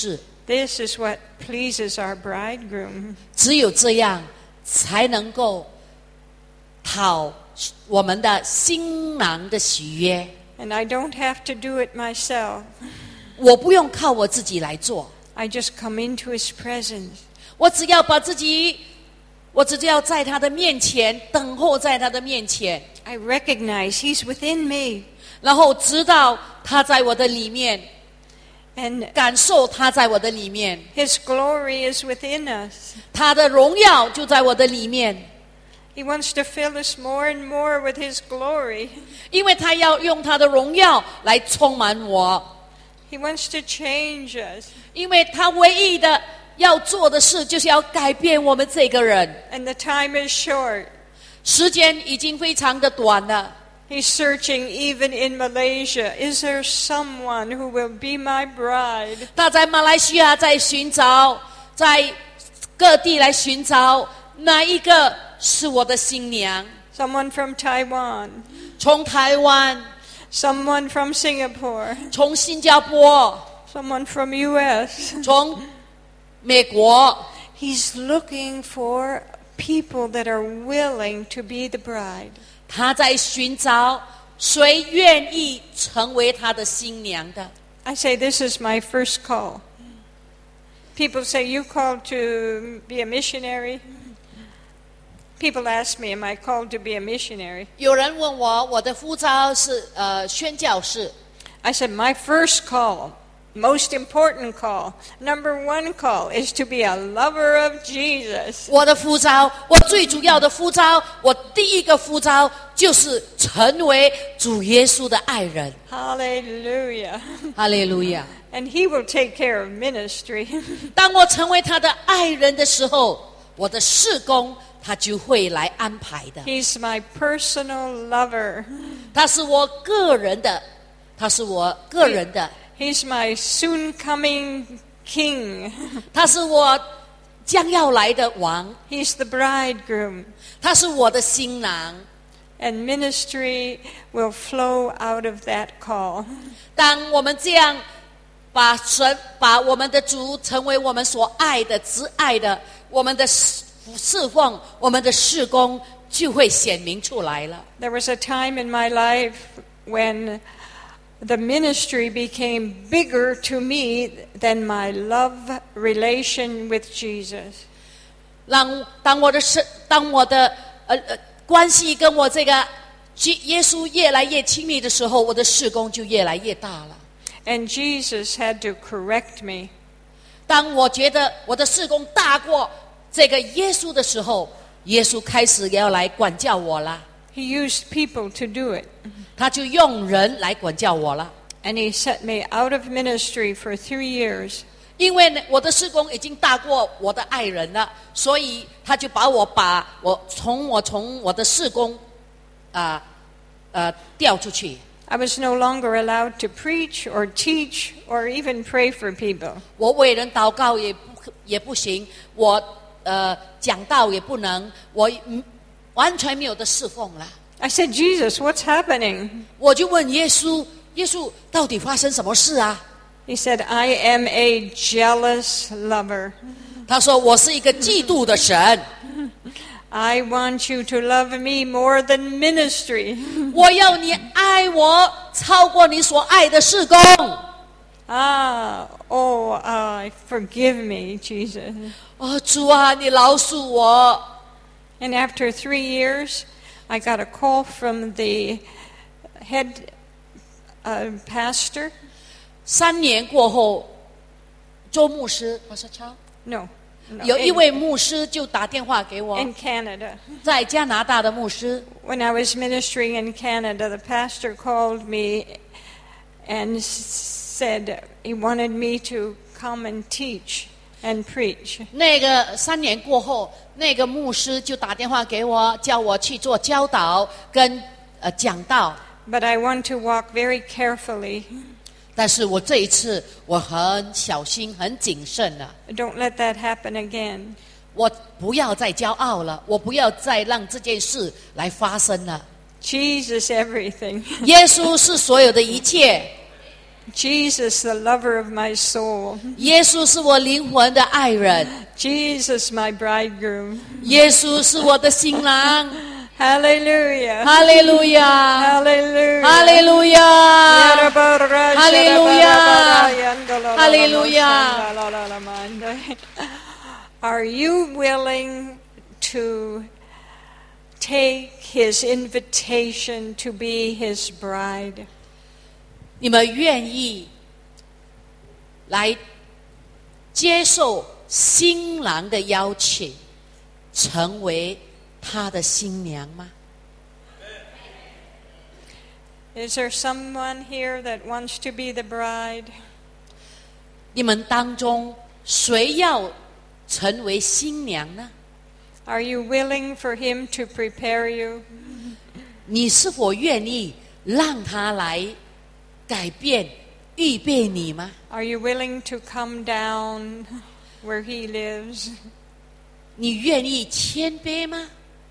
This is what pleases our bridegroom.
只有这样才能够讨我们的新郎的喜悦。
And I don't have to do it myself.
我不用靠我自己来做，
I just come into his presence.
我只要在他的面前等候，在他的面前，
I recognize he's within me.
然后知道他在我的里面，
And
感受他在我的里面，
his glory is within us.
他的荣耀就在我的里面。
He wants to fill us more and more with his glory.
因为他要用他的荣耀来充满我，
He wants to change us.
因为他唯一的要做的事就是要改变我们这个人。
And the time is short.
时间已经非常的短了，
He's searching even in Malaysia. Is there someone who will be my bride?
他在马来西亚在寻找，在各地来寻找哪一个是我的新娘。
Someone from Taiwan.
从台湾，
Someone from Singapore.
从新加坡，
Someone from US.
从美国，
He's looking for people that are willing to be the bride.
他在寻找谁愿意成为他的新娘的。
I say this is my first call. People say, you called to be a missionary? People ask me, am I called to be a missionary?
有人问我，我的呼召是宣教士。
I said, my first call, most important call, number one call is to be a lover of Jesus.
我的呼召，我最主要的呼召，我第一个呼召就是成为主耶稣的爱人。
Hallelujah.
哈利路亚！
And he will take care of ministry.
当我成为他的爱人的时候，我的事工他就会来安排的。
He's my personal lover.
他是我个人的，他是我个人的，
He's my soon coming king.
他是我将要来的王，
He's the bridegroom.
他是我的新郎。
And ministry will flow out of that call.
当我们这样把我们的主成为我们所爱的、挚爱的，我们的侍奉、我们的事工就会显明出来了。
There was a time in my life when the ministry became bigger to me than my love relation with Jesus.
当我的关系跟我这个耶稣越来越亲密的时候，我的事工就越来越大了。
And Jesus had to correct me.
当我觉得我的事工大过这个耶稣的时候，耶稣开始要来管教我了。
He used people to do it.
他就用人来管教我了。
And he set me out of ministry for 3 years.
因为我的事工已经大过我的爱人了，所以他就把我从我的事工调出去。
I was no longer allowed to preach or teach or even pray for people.
我为人祷告也不行，我讲道也不能，我完全没有的侍奉了。
I said, Jesus, what's happening?
我就问耶稣，耶稣到底发生什么事啊？
He said, I am a jealous lover.
他说我是一个嫉妒的神，
I want you to love me more than ministry.
我要你爱我超过你所爱的事工。
Forgive me, Jesus.
哦，主啊，你饶恕我。
And after 3 years, I got a call from the head pastor.
3年过后，周牧师，我说超，
No,
有一位牧师就打电话给我，
in Canada.
在加拿大的牧师。
When I was ministering in Canada, the pastor called me and said he wanted me to come and teach and preach.
那个3年过后，那个牧师就打电话给我，叫我去做教导跟讲道。
But I want to walk very carefully.
但是我这一次我很小心、很谨慎了。
Don't let that happen again.
我不要再骄傲了，我不要再让这件事来发生了。
Jesus everything.
耶稣是所有的一切，
Jesus, the lover of my soul.
耶稣是我灵魂的爱人，
Jesus, my bridegroom.
耶稣是我的新郎。
Hallelujah.
哈利路亚，
Hallelujah.
哈利路亚，哈利路亚，哈利路亚。
Are you willing to take his invitation to be his bride?
你们愿意来接受新郎的邀请，成为他的新娘吗？
Is there someone here that wants to be the bride?
你们当中谁要成为新娘呢？
Are you willing for him to prepare you?
你是否愿意让他来改变、预备你吗？
Are you willing to come down where he lives?
你愿意谦卑吗？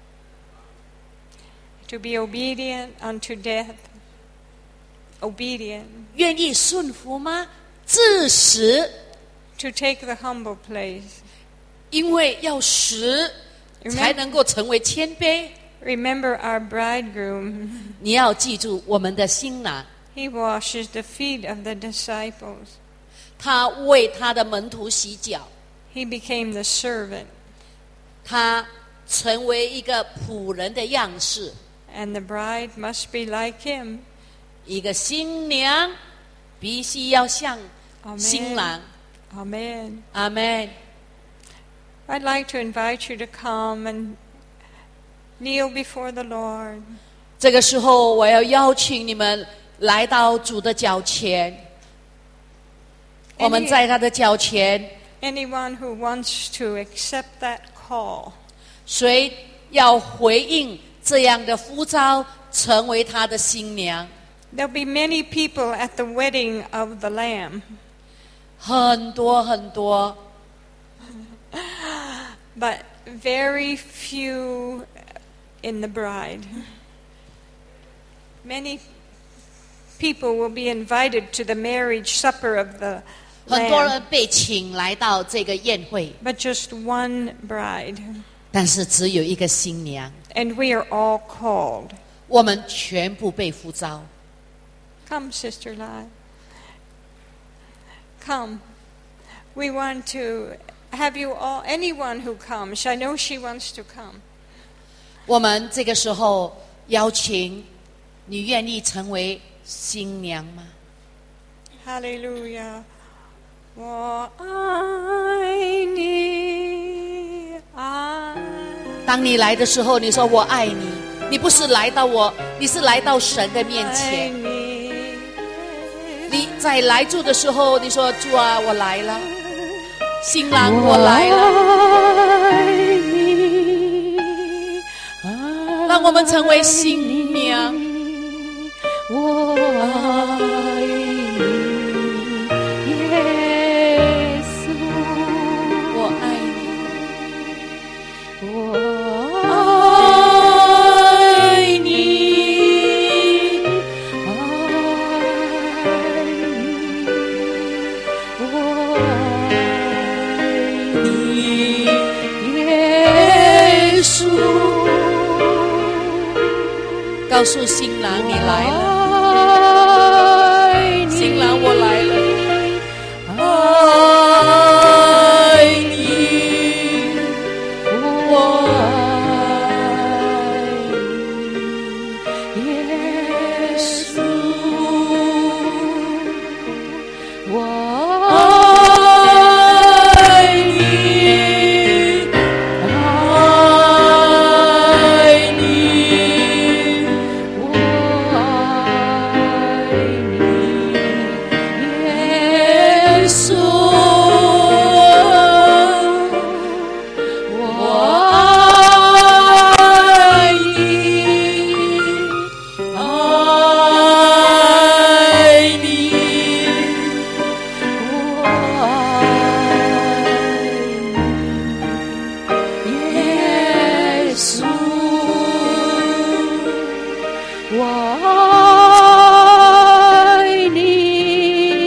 To be obedient unto death? Obedient.
愿意顺服吗？致死，
To take the humble place.
因为要死才能够成为谦卑。
Remember our bridegroom.
你要记住，我们的新郎，
He washes the feet of the disciples.
他为他的门徒洗脚，
He became the servant.
他成为一个仆人的样式。
And the bride must be like him.
一个新娘必须要像新郎。
Amen.
阿们。
I'd like to invite you to come and kneel before the Lord.
这个时候，我要邀请你们来到主的脚前。我们在他的脚前，
Anyone who wants to accept that call.
谁要回应这样的呼召，成为他的新娘？
There'll be many people at the wedding of the Lamb.
很多很多，
But very few in the bride. Many people will be invited to the marriage supper of the
很多
Lamb,
人被请来到这个宴会，
but just one bride.
但是只有一个新娘。
And we are all called.
我们全部被呼召。
Come, Sister Lai. Come. We want to have you all, anyone who comes. I know she wants to come.
我们这个时候邀请你，愿意成为新娘吗？
Hallelujah. 我爱你，爱。
当你来的时候，你说我爱你，你不是来到我，你是来到神的面前。你在来住的时候，你说主啊，我来了，新郎我来了。让我们成为新娘。
我爱你，耶稣，
我爱你，
我爱你，爱你，我爱你，耶稣。
告诉新郎你来了，新郎我来了。
爱你，我爱你，耶稣，我爱你，爱你，我爱你，耶稣。我爱你，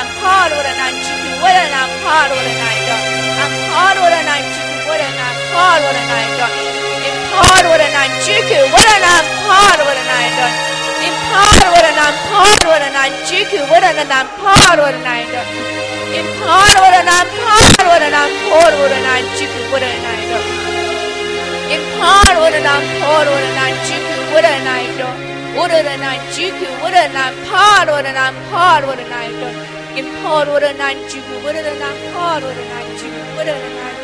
I'm part of the night, what an I'm part of the night, I'm part of the night, what an I'm part of the night, in part of the night, what an I'm part of the night, in part of the I'm part of the night, what an I'm part of the night, in part of the I'm part of the I'm part of the night, what a night, in part of the I'm part of the night, what a night, what a night, what a night, part of the I'm part of the night, in part of the night, what a night, part of the night, what a night,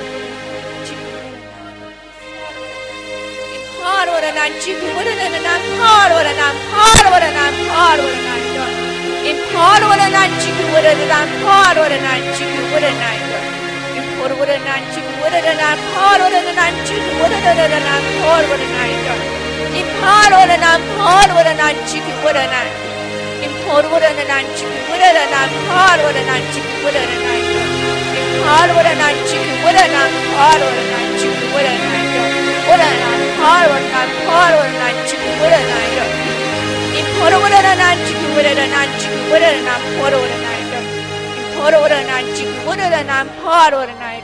part of the night, what a night, part of the night, part of the night, part of the night, in part of the night, what a night, part of the night, what a night, in part of the night, what a night, part of the night, what a night, part of the night, in part of the night, part of the night, what a night, in part of the night, what a night, part of the night, what a night, in part of the night, what a night, part of the night, what a night, what a night, part of the night, part of the night, what a night, in part of the night, what a night, what a night, part of the night, in part of the night, what a night, part of the night.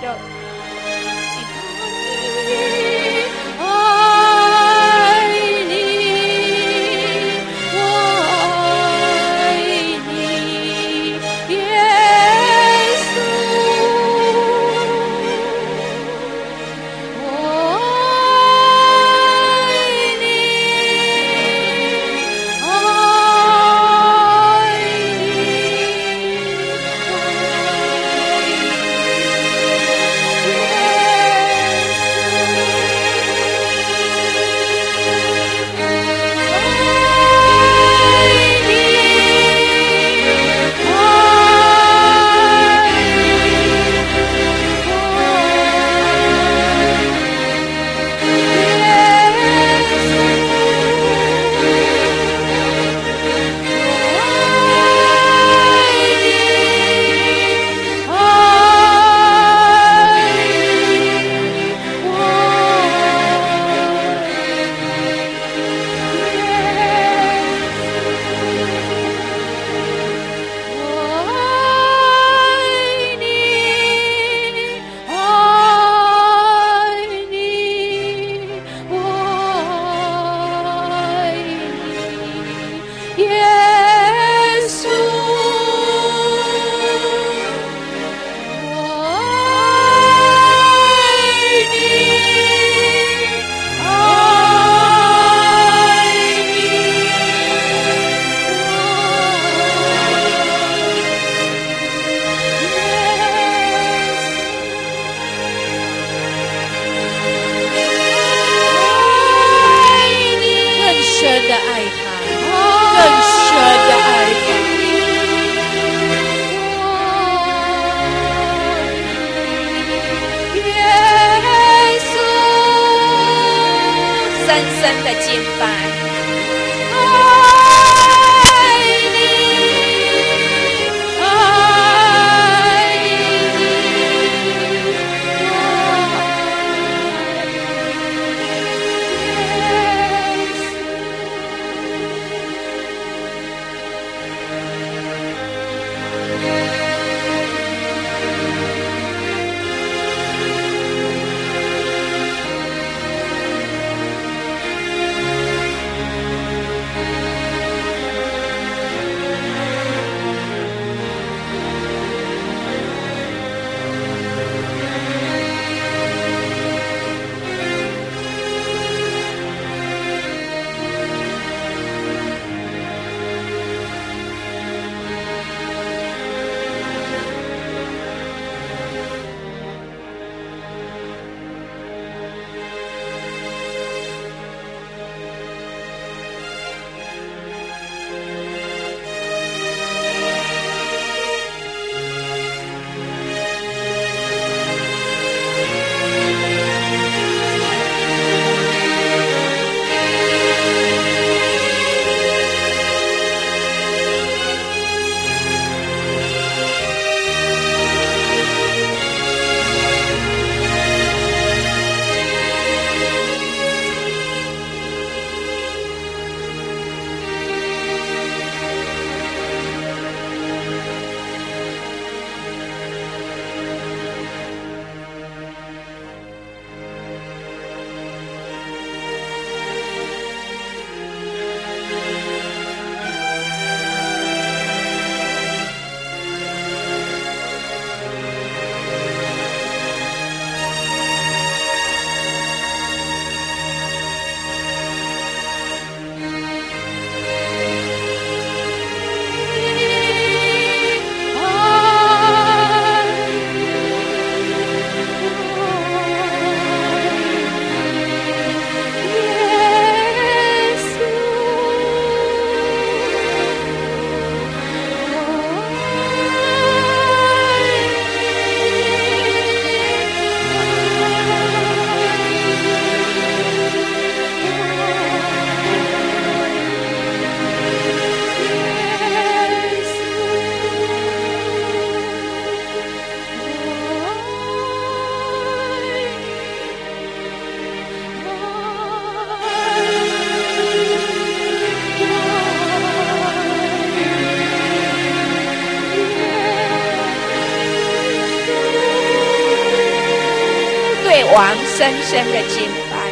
王深深的敬拜。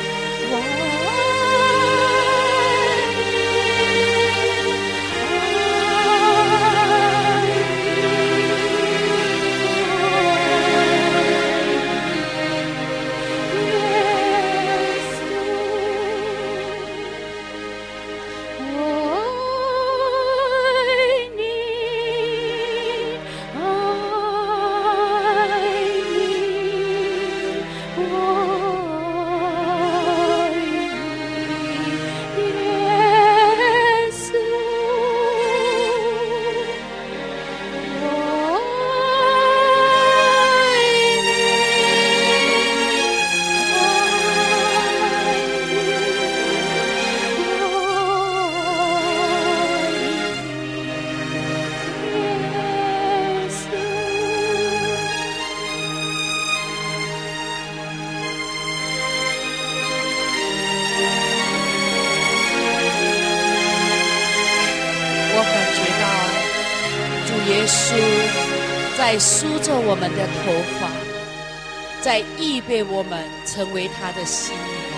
在梳着我们的头发，在预备我们成为他的新人。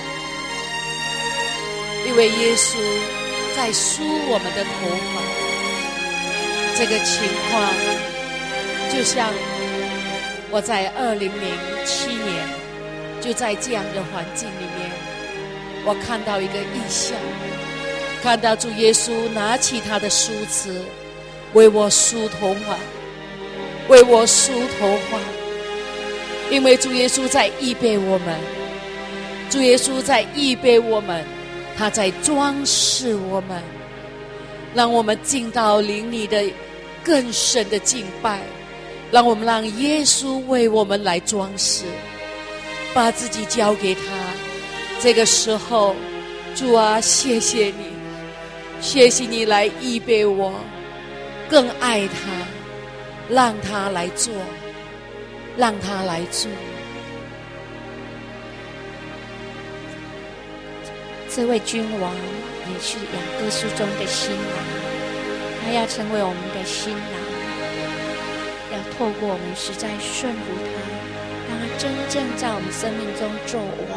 因为耶稣在梳我们的头发，这个情况就像我在2007年就在这样的环境里面，我看到一个异象，看到主耶稣拿起他的梳子为我梳头发，为我梳头发。因为主耶稣在预备我们，主耶稣在预备我们，他在装饰我们，让我们进到灵里的更深的敬拜，让我们让耶稣为我们来装饰，把自己交给他。这个时候，主啊，谢谢你，谢谢你来预备我，更爱他，让他来做，让他来做。
这位君王也是雅各书中的新郎，他要成为我们的新郎，要透过我们实在顺服他，让他真正在我们生命中做王。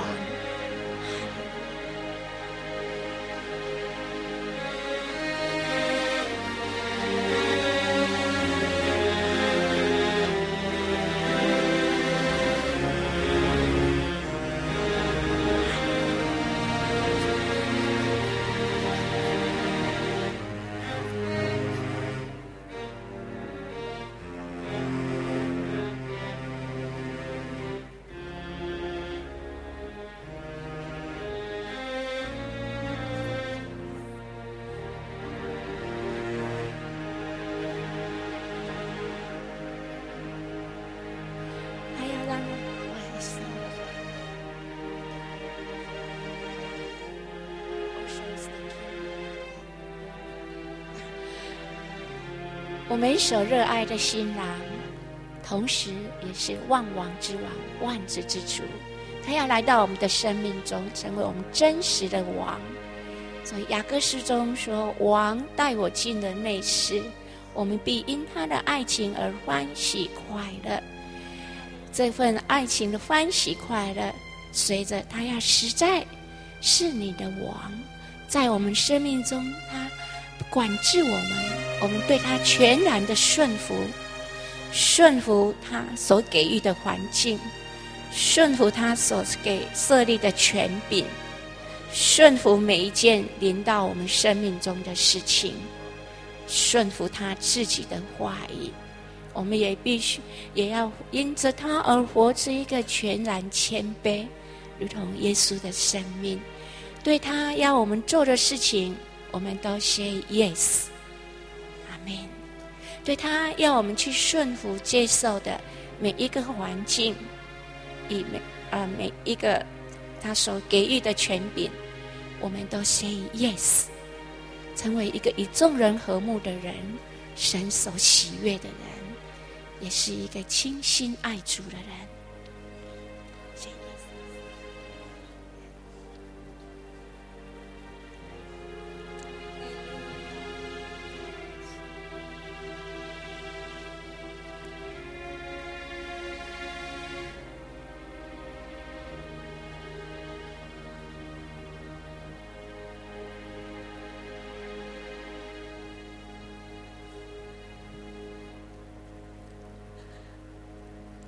我们所热爱的新郎，同时也是万王之王、万子之主，他要来到我们的生命中，成为我们真实的王。所以雅各书中说，王带我进了内室，我们必因他的爱情而欢喜快乐。这份爱情的欢喜快乐，随着他要实在是你的王，在我们生命中他管制我们对他全然的顺服，顺服他所给予的环境，顺服他所给设立的权柄，顺服每一件临到我们生命中的事情，顺服他自己的话语。我们也必须也要因着他而活出一个全然谦卑，如同耶稣的生命。对他要我们做的事情，我们都 say yes， 阿们。对他要我们去顺服接受的每一个环境，每一个他所给予的权柄，我们都 say yes， 成为一个与众人和睦的人，神所喜悦的人，也是一个倾心爱主的人。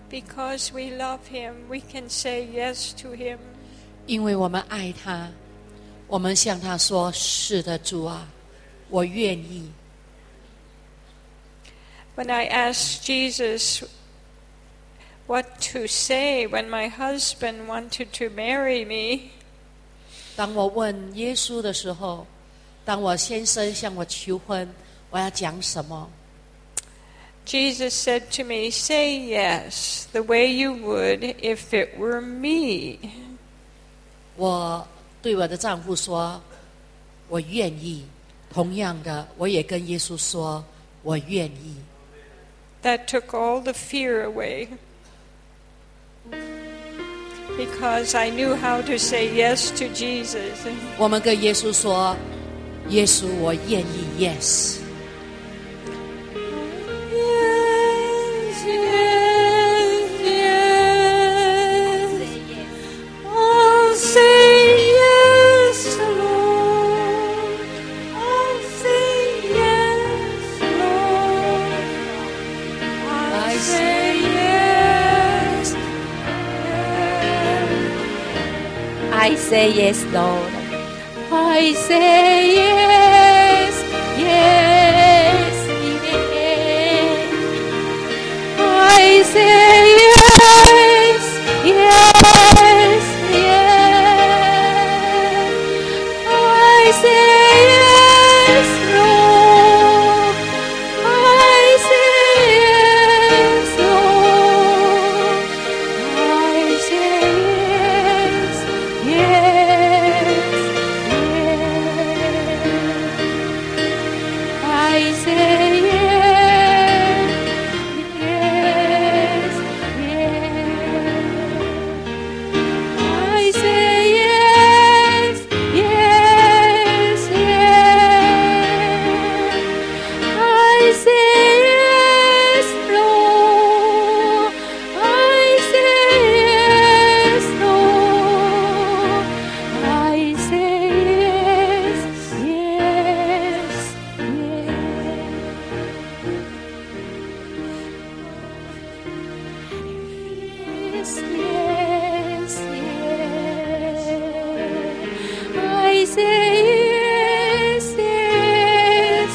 Because we love him, we can say yes to him.
因为我们爱他，我们向他说：“是的，主啊，我愿意。”
When I asked Jesus what to say when my husband wanted to marry me,
当我问耶稣的时候，当我先生向我求婚，我要讲什么？
Jesus said to me, "Say yes, the way you would if it were me."
我对我的丈夫说：“我愿意。”同样的，我也跟耶稣说：“我愿意。”
That took all the fear away. Because I knew how to say yes to Jesus.
我们跟耶稣说：“耶稣，我愿意 ，yes。”
Yes, yes, yes. I'll say yes, Lord. I'll say yes, Lord. I'll say yes.
I say yes, Lord.
I say yes, yes, yes. I say yes, yes, yes. I say yes, Lord. I say yes, Lord. I say yes, yes, yes. I say yes, yes, yes. I say yes, yes, yes. I say yes, Lord. I say yes, Lord. I say yes, yes, yes. Yes, yes, yes. I say yes, yes,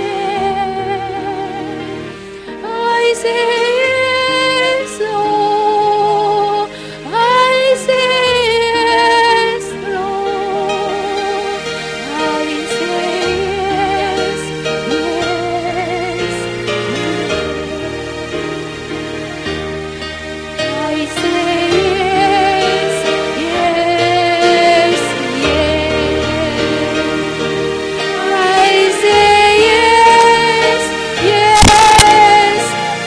yes. I say yes, Lord. I say yes, Lord. I say yes, yes, I say yes, yes, yes. I say yes, yes,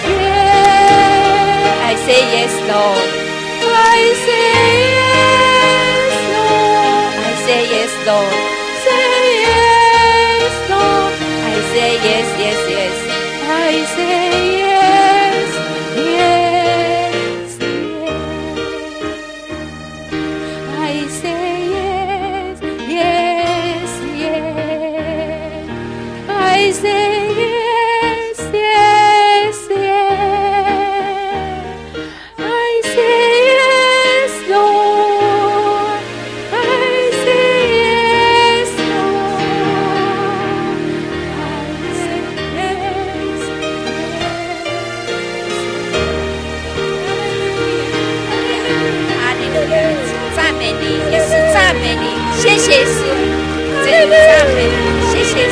yes.
I say yes, Lord.
I say yes, Lord.
I say yes, Lord.
Say yes, Lord.
I say yes, yes, yes.
I say yes, yes, yes. I say yes, yes, yes. I say yes, yes, yes. I say yes, Lord. I say yes, Lord. I say yes, yes.
哈利路亚，赞美你，也是赞美你，谢谢主，真的赞美你，谢谢主。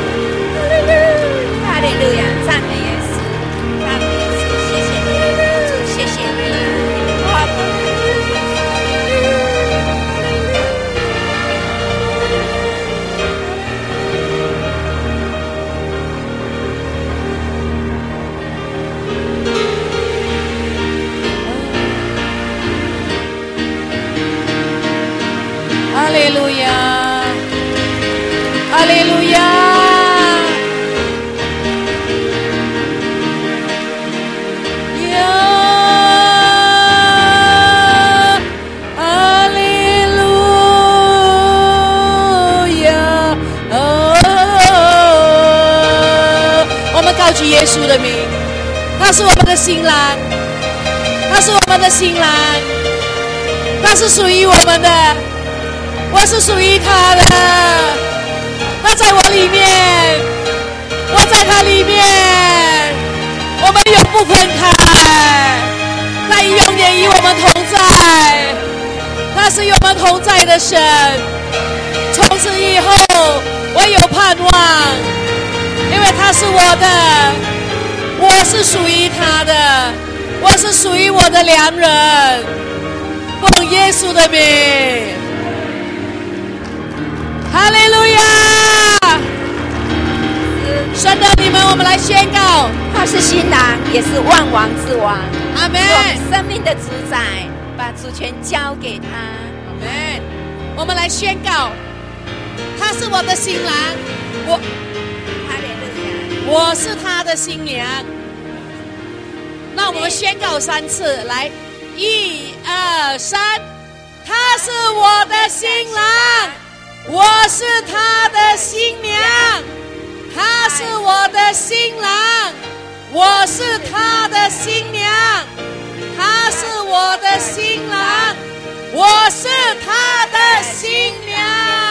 哈利路亚，赞美耶稣，赞美耶稣，谢谢你，主，谢谢你。哇
哈利路亚，哈利路亚。呀，哈利路亚。我们高举耶稣的名，他是我们的新郎， 他是我们的新郎，他是属于我们的，我是属于他的。他在我里面，我在他里面，我们永不分开，他永远与我们同在，他是与我们同在的神。从此以后我有盼望，因为他是我的，我是属于他的，我是属于我的良人。奉耶稣的名，哈利路亚！神的你们，我们来宣告，
他是新郎，也是万王之王。
阿们。
我们生命的主宰，把主权交给他。
阿们。我们来宣告，他是我的新郎，
哈利路亚，
我是他的新娘。那我们宣告3次，来，1、2、3，他是我的新郎，我是他的新娘。他是我的新郎，我是他的新娘。他是我的新郎，我是他的新娘。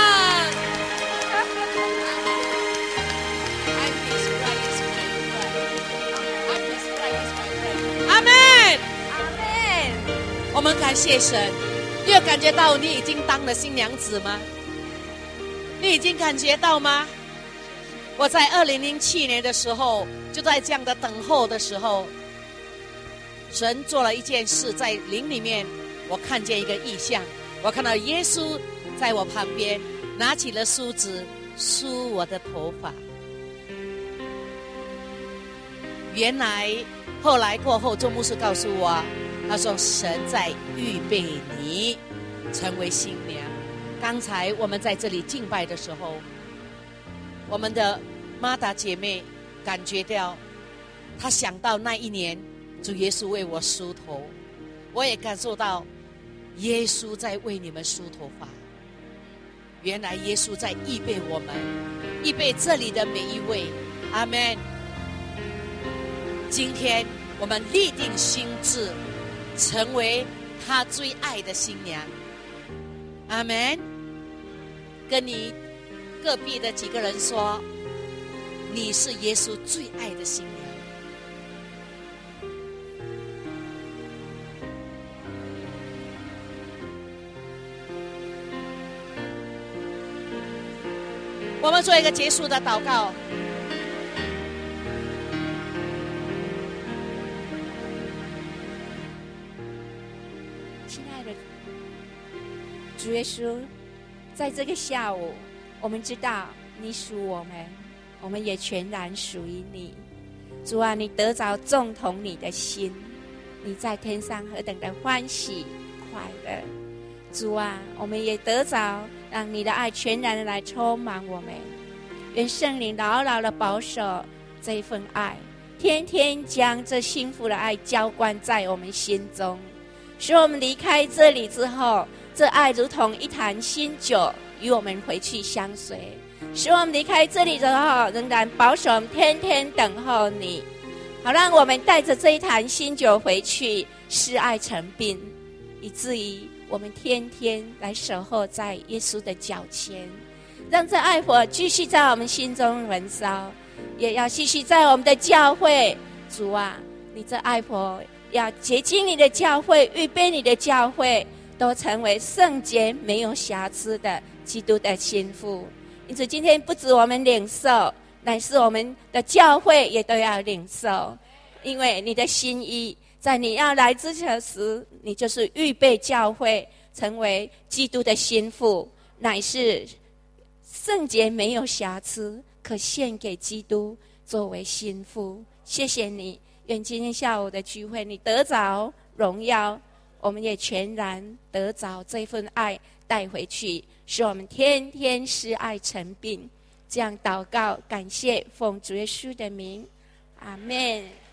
阿们，
阿们。
我们感谢神。你有感觉到你已经当了新娘子吗？你已经感觉到吗？我在2007年的时候，就在这样的等候的时候，神做了一件事，在灵里面我看见一个异象，我看到耶稣在我旁边拿起了梳子梳我的头发。原来后来过后，周牧师告诉我，他说神在预备你成为新娘。刚才我们在这里敬拜的时候，我们的玛达姐妹感觉到，她想到那一年主耶稣为我梳头，我也感受到耶稣在为你们梳头发。原来耶稣在预备我们，预备这里的每一位。阿们。今天我们立定心志，成为他最爱的新娘。阿们。跟你隔壁的几个人说，你是耶稣最爱的新娘。我们做一个结束的祷告。
亲爱的主耶稣，在这个下午，我们知道你属我们，我们也全然属于你。主啊，你得着众同你的心，你在天上何等的欢喜快乐。主啊，我们也得着让你的爱全然的来充满我们。愿圣灵牢牢的保守这一份爱，天天将这幸福的爱浇灌在我们心中，使我们离开这里之后，这爱如同一坛新酒与我们回去相随，使我们离开这里之后仍然保守我们天天等候你，好让我们带着这一坛新酒回去，使爱成病，以至于我们天天来守候在耶稣的脚前，让这爱火继续在我们心中燃烧，也要继续在我们的教会。主啊，你这爱火要洁净你的教会，预备你的教会都成为圣洁没有瑕疵的基督的心腹。因此今天不止我们领受，乃是我们的教会也都要领受，因为你的心意在你要来之前时，你就是预备教会成为基督的心腹，乃是圣洁没有瑕疵，可献给基督作为心腹。谢谢你，愿今天下午的聚会你得着荣耀，我们也全然得着这份爱带回去，使我们天天施爱成病。这样祷告感谢，奉主耶稣的名，阿们。